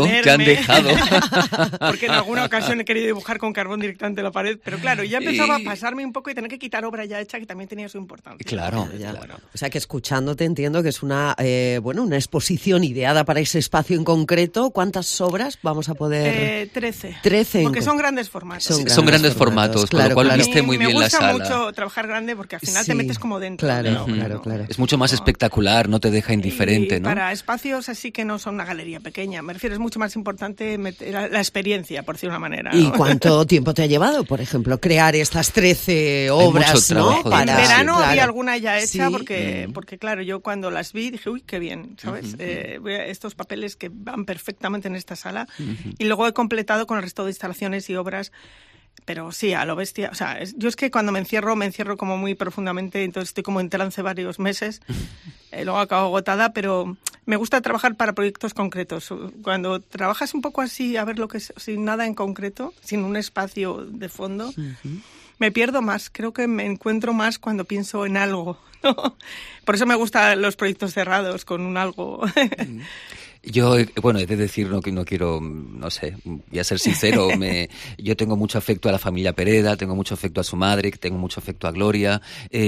Porque en alguna ocasión he querido dibujar con carbón directamente en la pared, pero claro, ya empezaba a pasarme un poco y tener que quitar obra ya hecha que también tenía su importancia. Claro. O sea que escuchándote entiendo que es una exposición ideada para ese espacio en concreto. ¿Cuántas obras vamos a poder...? 13. 13. Porque son grandes formatos. Son grandes formatos, claro, con lo cual viste muy bien la sala. Me gusta mucho trabajar grande porque al final te metes como dentro. Claro. Es mucho más espectacular, no te deja indiferente, ¿no? Para espacios así que no son una galería pequeña, me refiero, es mucho más importante la experiencia, por decir una manera, ¿no? ¿Y cuánto tiempo te ha llevado, por ejemplo, crear estas 13 obras, ¿no? En verano había alguna ya hecha, porque claro, yo cuando las vi dije, uy, qué bien, ¿sabes? Estos papeles que van perfectamente en esta sala, y luego he completado con el resto de instalaciones y obras. Pero sí, a lo bestia. O sea, yo es que cuando me encierro como muy profundamente, entonces estoy como en trance varios meses. Luego acabo agotada, pero me gusta trabajar para proyectos concretos. Cuando trabajas un poco así, a ver lo que es, sin nada en concreto, sin un espacio de fondo, me pierdo más. Creo que me encuentro más cuando pienso en algo, ¿no? Por eso me gustan los proyectos cerrados, con un algo. Yo, he de decir, no quiero, no sé, voy a ser sincero, yo tengo mucho afecto a la familia Pereda, tengo mucho afecto a su madre, tengo mucho afecto a Gloria,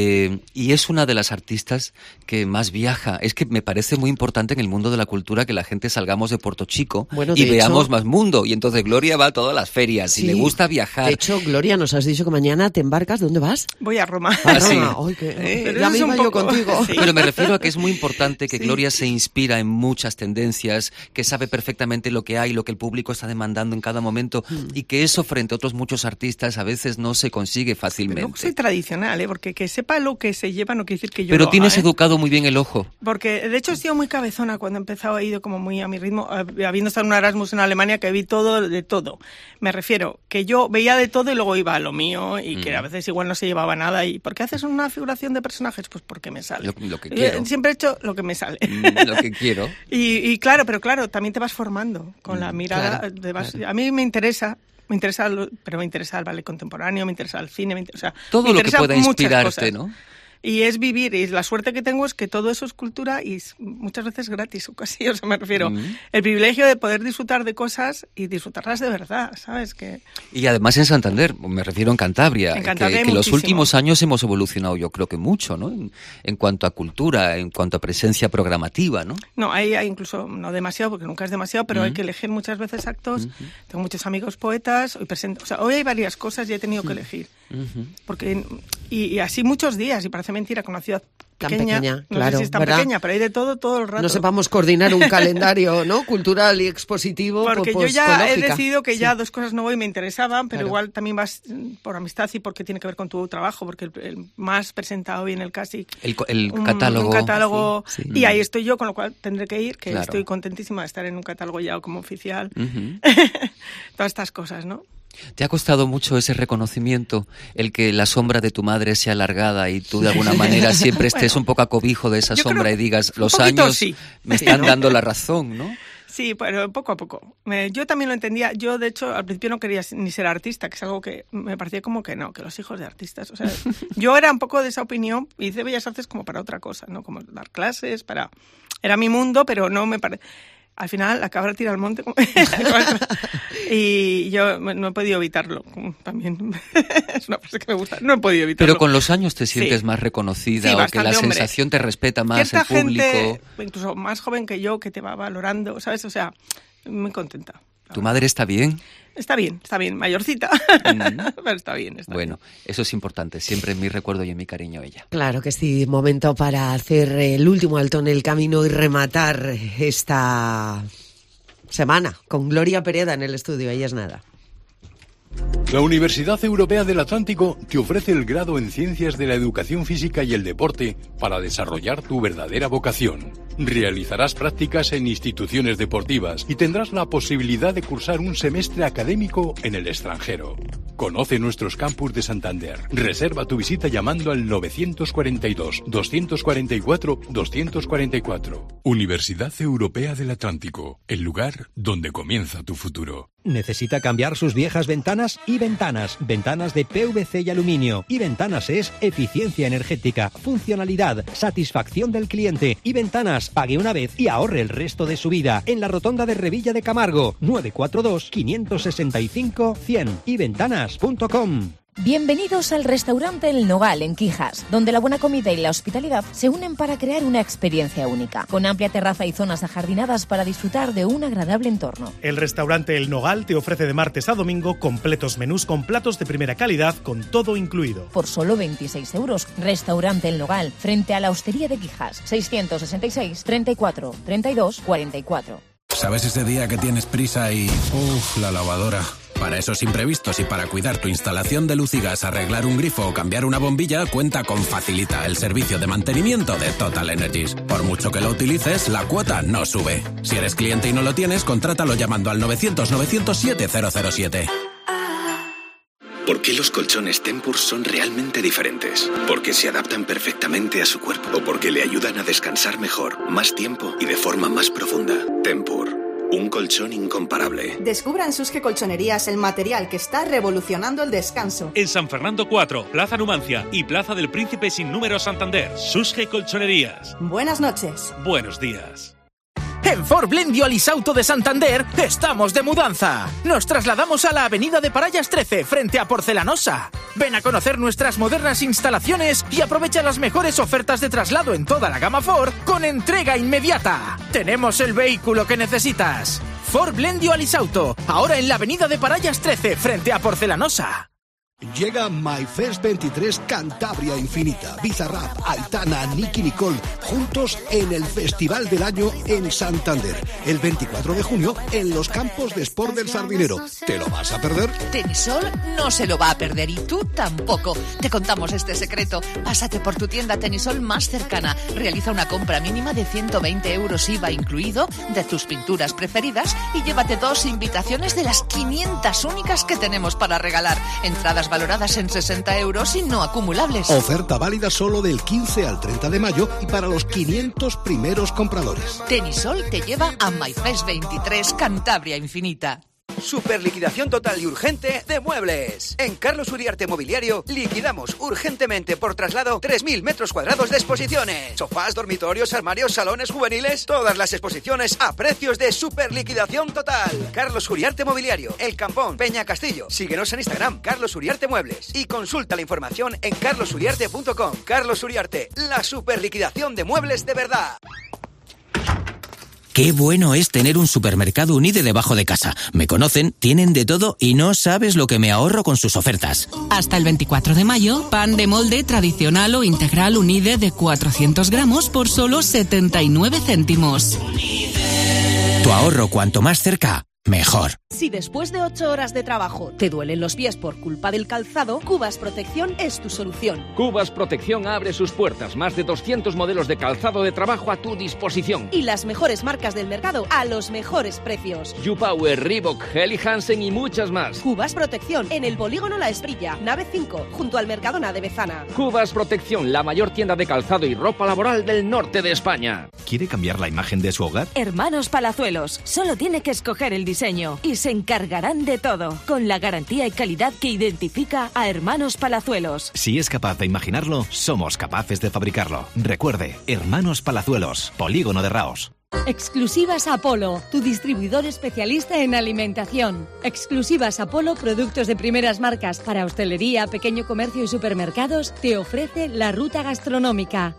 y es una de las artistas que más viaja. Es que me parece muy importante en el mundo de la cultura que la gente salgamos de Puerto Chico y veamos más mundo, y entonces Gloria va a todas las ferias y le gusta viajar. De hecho, Gloria, nos has dicho que mañana te embarcas, ¿dónde vas? Voy a Roma. Ah, sí. Ya mismo yo contigo. Sí. Pero me refiero a que es muy importante que Gloria se inspira en muchas tendencias, que sabe perfectamente lo que hay, lo que el público está demandando en cada momento, y que eso frente a otros muchos artistas a veces no se consigue fácilmente. Pero soy tradicional, porque que sepa lo que se lleva no quiere decir que yo Pero lo tienes haga, educado muy bien el ojo. Porque de hecho he sido muy cabezona cuando he empezado, he ido como muy a mi ritmo, habiendo estado en un Erasmus en Alemania que vi todo de todo. Me refiero que yo veía de todo y luego iba a lo mío y que a veces igual no se llevaba nada. ¿Y por qué haces una figuración de personajes? Pues porque me sale. Lo que quiero. Siempre he hecho lo que me sale. Lo que quiero. Y claro, pero claro, también te vas formando con la mirada. Claro. A mí me interesa, pero me interesa el ballet contemporáneo, me interesa el cine, todo lo que pueda inspirarte, ¿no? Y es vivir, y la suerte que tengo es que todo eso es cultura y muchas veces gratis o casi, o sea, me refiero, el privilegio de poder disfrutar de cosas y disfrutarlas de verdad, ¿sabes? Y además en Santander, me refiero en Cantabria, que los últimos años hemos evolucionado yo creo que mucho, ¿no? En cuanto a cultura, en cuanto a presencia programativa, ¿no? No, hay incluso, no demasiado, porque nunca es demasiado, pero hay que elegir muchas veces actos. Tengo muchos amigos poetas, hoy hay varias cosas y he tenido que elegir. Porque y así muchos días, y parece mentira, con una ciudad pequeña, no claro, sé si es tan ¿verdad? pequeña, pero hay de todo el rato. No sepamos coordinar un calendario, ¿no? Cultural y expositivo. Porque pues, yo ya con he lógica. decidido que ya 2 cosas no voy, me interesaban, pero Claro. igual también vas por amistad y porque tiene que ver con tu trabajo, porque el más presentado hoy en el CASIC. El catálogo. Un catálogo, Sí. y ahí estoy yo, con lo cual tendré que ir, que Claro. estoy contentísima de estar en un catálogo ya como oficial. Todas estas cosas, ¿no? ¿Te ha costado mucho ese reconocimiento, el que la sombra de tu madre sea alargada y tú de alguna manera siempre estés un poco a cobijo de esa sombra y digas, los años me están dando la razón, ¿no? Sí, pero poco a poco. Yo también lo entendía. Yo, de hecho, al principio no quería ni ser artista, que es algo que me parecía como que no, que los hijos de artistas. O sea, yo era un poco de esa opinión y hice Bellas Artes como para otra cosa, ¿no? Como dar clases, era mi mundo, pero no me parece... Al final, la cabra tira al monte. Y yo no he podido evitarlo. También es una frase que me gusta. No he podido evitarlo. Pero con los años te sientes más reconocida, sí, o bastante, que la hombre. sensación te respeta más Cierta el público. gente, incluso más joven que yo, que te va valorando, ¿sabes? O sea, muy contenta. ¿Tu madre está bien? Está bien, mayorcita, pero está bien. Bueno, eso es importante, siempre en mi recuerdo y en mi cariño ella. Claro que sí, momento para hacer el último alto en el camino y rematar esta semana con Gloria Pereda en el estudio, ella es nada. La Universidad Europea del Atlántico te ofrece el grado en Ciencias de la Educación Física y el Deporte para desarrollar tu verdadera vocación. Realizarás prácticas en instituciones deportivas y tendrás la posibilidad de cursar un semestre académico en el extranjero. Conoce nuestros campus de Santander. Reserva tu visita llamando al 942-244-244. Universidad Europea del Atlántico, el lugar donde comienza tu futuro. ¿Necesita cambiar sus viejas ventanas? Y Ventanas. Ventanas de PVC y aluminio. Y Ventanas es eficiencia energética, funcionalidad, satisfacción del cliente. Y Ventanas, pague una vez y ahorre el resto de su vida. En la rotonda de Revilla de Camargo, 942-565-100. Y Ventanas.com. Bienvenidos al restaurante El Nogal en Quijas, donde la buena comida y la hospitalidad se unen para crear una experiencia única, con amplia terraza y zonas ajardinadas para disfrutar de un agradable entorno. El restaurante El Nogal te ofrece de martes a domingo completos menús con platos de primera calidad, con todo incluido. Por solo 26 euros, restaurante El Nogal, frente a la Hostería de Quijas, 666 34 32 44. ¿Sabes ese día que tienes prisa y... la lavadora? Para esos imprevistos y para cuidar tu instalación de luz y gas, arreglar un grifo o cambiar una bombilla, cuenta con Facilita, el servicio de mantenimiento de Total Energies. Por mucho que lo utilices, la cuota no sube. Si eres cliente y no lo tienes, contrátalo llamando al 900-907-007. ¿Por qué los colchones Tempur son realmente diferentes? Porque se adaptan perfectamente a su cuerpo o porque le ayudan a descansar mejor, más tiempo y de forma más profunda. Tempur, un colchón incomparable. Descubra en Susge Colchonerías el material que está revolucionando el descanso. En San Fernando 4, Plaza Numancia y Plaza del Príncipe sin número Santander. Susge Colchonerías. Buenas noches. Buenos días. En Ford Blendio Alisauto de Santander estamos de mudanza. Nos trasladamos a la avenida de Parallas 13 frente a Porcelanosa. Ven a conocer nuestras modernas instalaciones y aprovecha las mejores ofertas de traslado en toda la gama Ford con entrega inmediata. Tenemos el vehículo que necesitas. Ford Blendio Alisauto, ahora en la avenida de Parallas 13 frente a Porcelanosa. Llega MyFest 23 Cantabria Infinita. Bizarrap, Aitana, Nicky Nicole, juntos en el Festival del Año en Santander. El 24 de junio en los campos de Sport del Sardinero. ¿Te lo vas a perder? Tenisol no se lo va a perder y tú tampoco. Te contamos este secreto. Pásate por tu tienda Tenisol más cercana. Realiza una compra mínima de 120 euros IVA incluido de tus pinturas preferidas y llévate 2 invitaciones de las 500 únicas que tenemos para regalar. Entradas valoradas en 60 euros y no acumulables. Oferta válida solo del 15 al 30 de mayo y para los 500 primeros compradores. Tenisol te lleva a MyFest 23 Cantabria Infinita. super liquidación total y urgente de muebles. En Carlos Uriarte Mobiliario liquidamos urgentemente por traslado 3.000 metros cuadrados de exposiciones. Sofás, dormitorios, armarios, salones juveniles, todas las exposiciones a precios de super liquidación total. Carlos Uriarte Mobiliario, El Campón, Peña Castillo. Síguenos en Instagram, Carlos Uriarte Muebles, y consulta la información en carlosuriarte.com. Carlos Uriarte, la super liquidación de muebles de verdad. Qué bueno es tener un supermercado Unide debajo de casa. Me conocen, tienen de todo y no sabes lo que me ahorro con sus ofertas. Hasta el 24 de mayo, pan de molde tradicional o integral Unide de 400 gramos por solo 79 céntimos. Tu ahorro cuanto más cerca, mejor. Si después de 8 horas de trabajo te duelen los pies por culpa del calzado, Cubas Protección es tu solución. Cubas Protección abre sus puertas. Más de 200 modelos de calzado de trabajo a tu disposición. Y las mejores marcas del mercado a los mejores precios. YouPower, Reebok, Helly Hansen y muchas más. Cubas Protección en el Polígono La Esprilla, nave 5, junto al Mercadona de Bezana. Cubas Protección, la mayor tienda de calzado y ropa laboral del norte de España. ¿Quiere cambiar la imagen de su hogar? Hermanos Palazuelos. Solo tiene que escoger el diseño y se encargarán de todo, con la garantía y calidad que identifica a Hermanos Palazuelos. Si es capaz de imaginarlo, somos capaces de fabricarlo. Recuerde, Hermanos Palazuelos, Polígono de Raos. Exclusivas Apolo, tu distribuidor especialista en alimentación. Exclusivas Apolo, productos de primeras marcas para hostelería, pequeño comercio y supermercados, te ofrece la ruta gastronómica.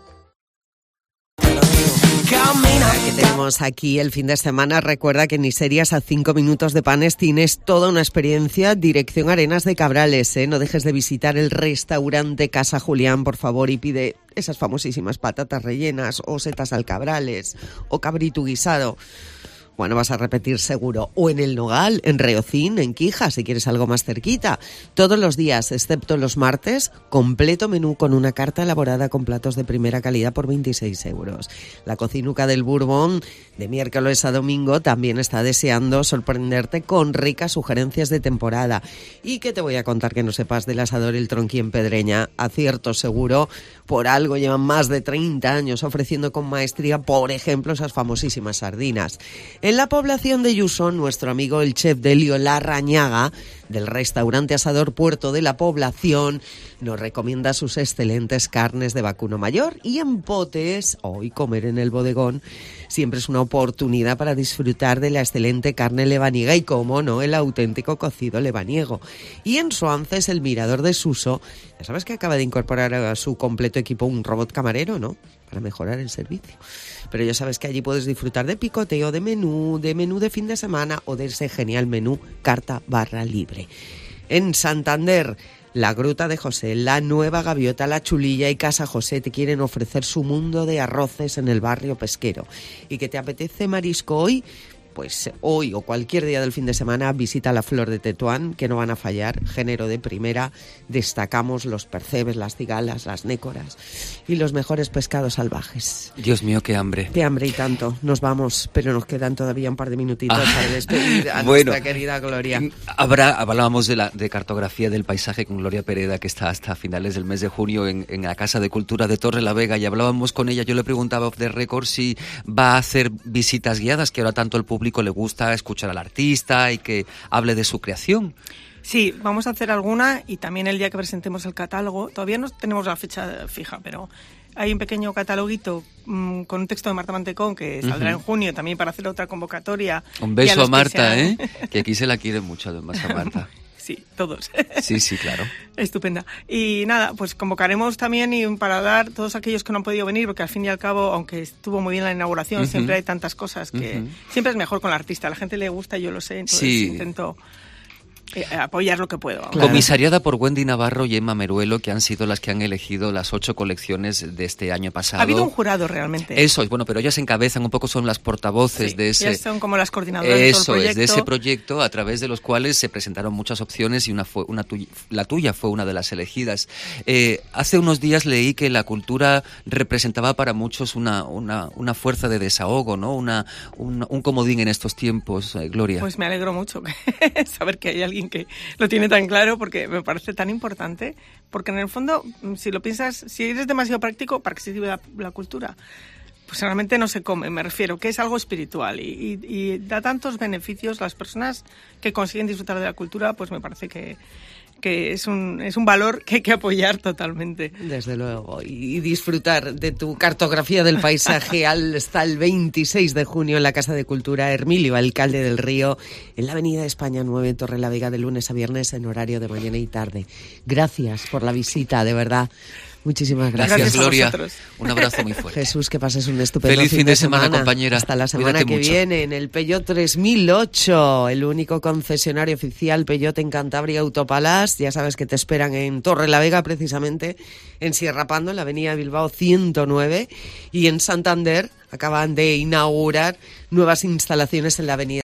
Que tenemos aquí el fin de semana. Recuerda que en Niserias a 5 minutos de Panes tienes toda una experiencia. Dirección Arenas de Cabrales, ¿eh? No dejes de visitar el restaurante Casa Julián, por favor, y pide esas famosísimas patatas rellenas o setas al cabrales o cabrito guisado. Bueno, vas a repetir seguro. O en El Nogal, en Reocín, en Quija, si quieres algo más cerquita. Todos los días, excepto los martes, completo menú con una carta elaborada con platos de primera calidad por 26 euros. La Cocinuca del Bourbon, de miércoles a domingo, también está deseando sorprenderte con ricas sugerencias de temporada. ¿Y qué te voy a contar que no sepas del asador El Tronquí en Pedreña? Acierto seguro, por algo llevan más de 30 años ofreciendo con maestría, por ejemplo, esas famosísimas sardinas. En la población de Yusón, nuestro amigo el chef Delio Larrañaga, del restaurante Asador Puerto de la Población, nos recomienda sus excelentes carnes de vacuno mayor. Y en Potes, hoy comer en el bodegón siempre es una oportunidad para disfrutar de la excelente carne lebaniega y, cómo no, el auténtico cocido lebaniego. Y en Suances, el Mirador de Suso, ya sabes que acaba de incorporar a su completo equipo un robot camarero, ¿no?, para mejorar el servicio. Pero ya sabes que allí puedes disfrutar de picoteo, de menú de fin de semana o de ese genial menú carta barra libre. En Santander, la Gruta de José, la Nueva Gaviota, la Chulilla y Casa José te quieren ofrecer su mundo de arroces en el barrio pesquero. ¿Y que te apetece marisco hoy? Pues hoy o cualquier día del fin de semana visita la Flor de Tetuán, que no van a fallar, género de primera. Destacamos los percebes, las cigalas, las nécoras y los mejores pescados salvajes. Dios mío, qué hambre. Qué hambre y tanto. Nos vamos, pero nos quedan todavía un par de minutitos para despedir a nuestra querida Gloria. Hablábamos de cartografía del paisaje con Gloria Pereda, que está hasta finales del mes de junio en la Casa de Cultura de Torrelavega, y hablábamos con ella. Yo le preguntaba off the record si va a hacer visitas guiadas, que ahora tanto el público le gusta escuchar al artista y que hable de su creación. Sí, vamos a hacer alguna, y también el día que presentemos el catálogo. Todavía no tenemos la fecha fija, pero hay un pequeño cataloguito con un texto de Marta Mantecón que saldrá en junio también para hacer otra convocatoria. Un beso a Marta, que aquí se la quiere mucho además a Marta. Sí, todos. Sí, claro. Estupenda. Y nada, pues convocaremos también y para dar todos aquellos que no han podido venir, porque al fin y al cabo, aunque estuvo muy bien la inauguración, siempre hay tantas cosas que siempre es mejor con el artista. A la gente le gusta, yo lo sé, entonces intento apoyar lo que puedo. Claro. Comisariada por Wendy Navarro y Emma Meruelo, que han sido las que han elegido las 8 colecciones de este año pasado. Ha habido un jurado realmente. Eso es, bueno, pero ellas encabezan un poco, son las portavoces de ese... Ellas son como las coordinadoras de todo el proyecto. Es, de ese proyecto, a través de los cuales se presentaron muchas opciones y la tuya fue una de las elegidas. Hace unos días leí que la cultura representaba para muchos una fuerza de desahogo, ¿no? Un comodín en estos tiempos, Gloria. Pues me alegro mucho saber que hay alguien que lo tiene tan claro, porque me parece tan importante, porque en el fondo, si lo piensas, si eres demasiado práctico, ¿para qué sirve la cultura? pues realmente no se come, me refiero, que es algo espiritual y da tantos beneficios. Las personas que consiguen disfrutar de la cultura, pues me parece que es un valor que hay que apoyar totalmente. Desde luego, y disfrutar de tu cartografía del paisaje hasta el 26 de junio en la Casa de Cultura Hermilio Alcalde del Río, en la Avenida España 9, en Torrelavega, de lunes a viernes en horario de mañana y tarde. Gracias por la visita, de verdad. Muchísimas gracias. Gracias, Gloria. Un abrazo muy fuerte. Jesús, que pases un estupendo feliz fin de semana, compañera. Hasta la semana que viene, en el Peugeot 3008, el único concesionario oficial Peugeot en Cantabria, Autopalas. Ya sabes que te esperan en Torrelavega, precisamente, en Sierra Pando, en la avenida Bilbao 109, y en Santander acaban de inaugurar nuevas instalaciones en la avenida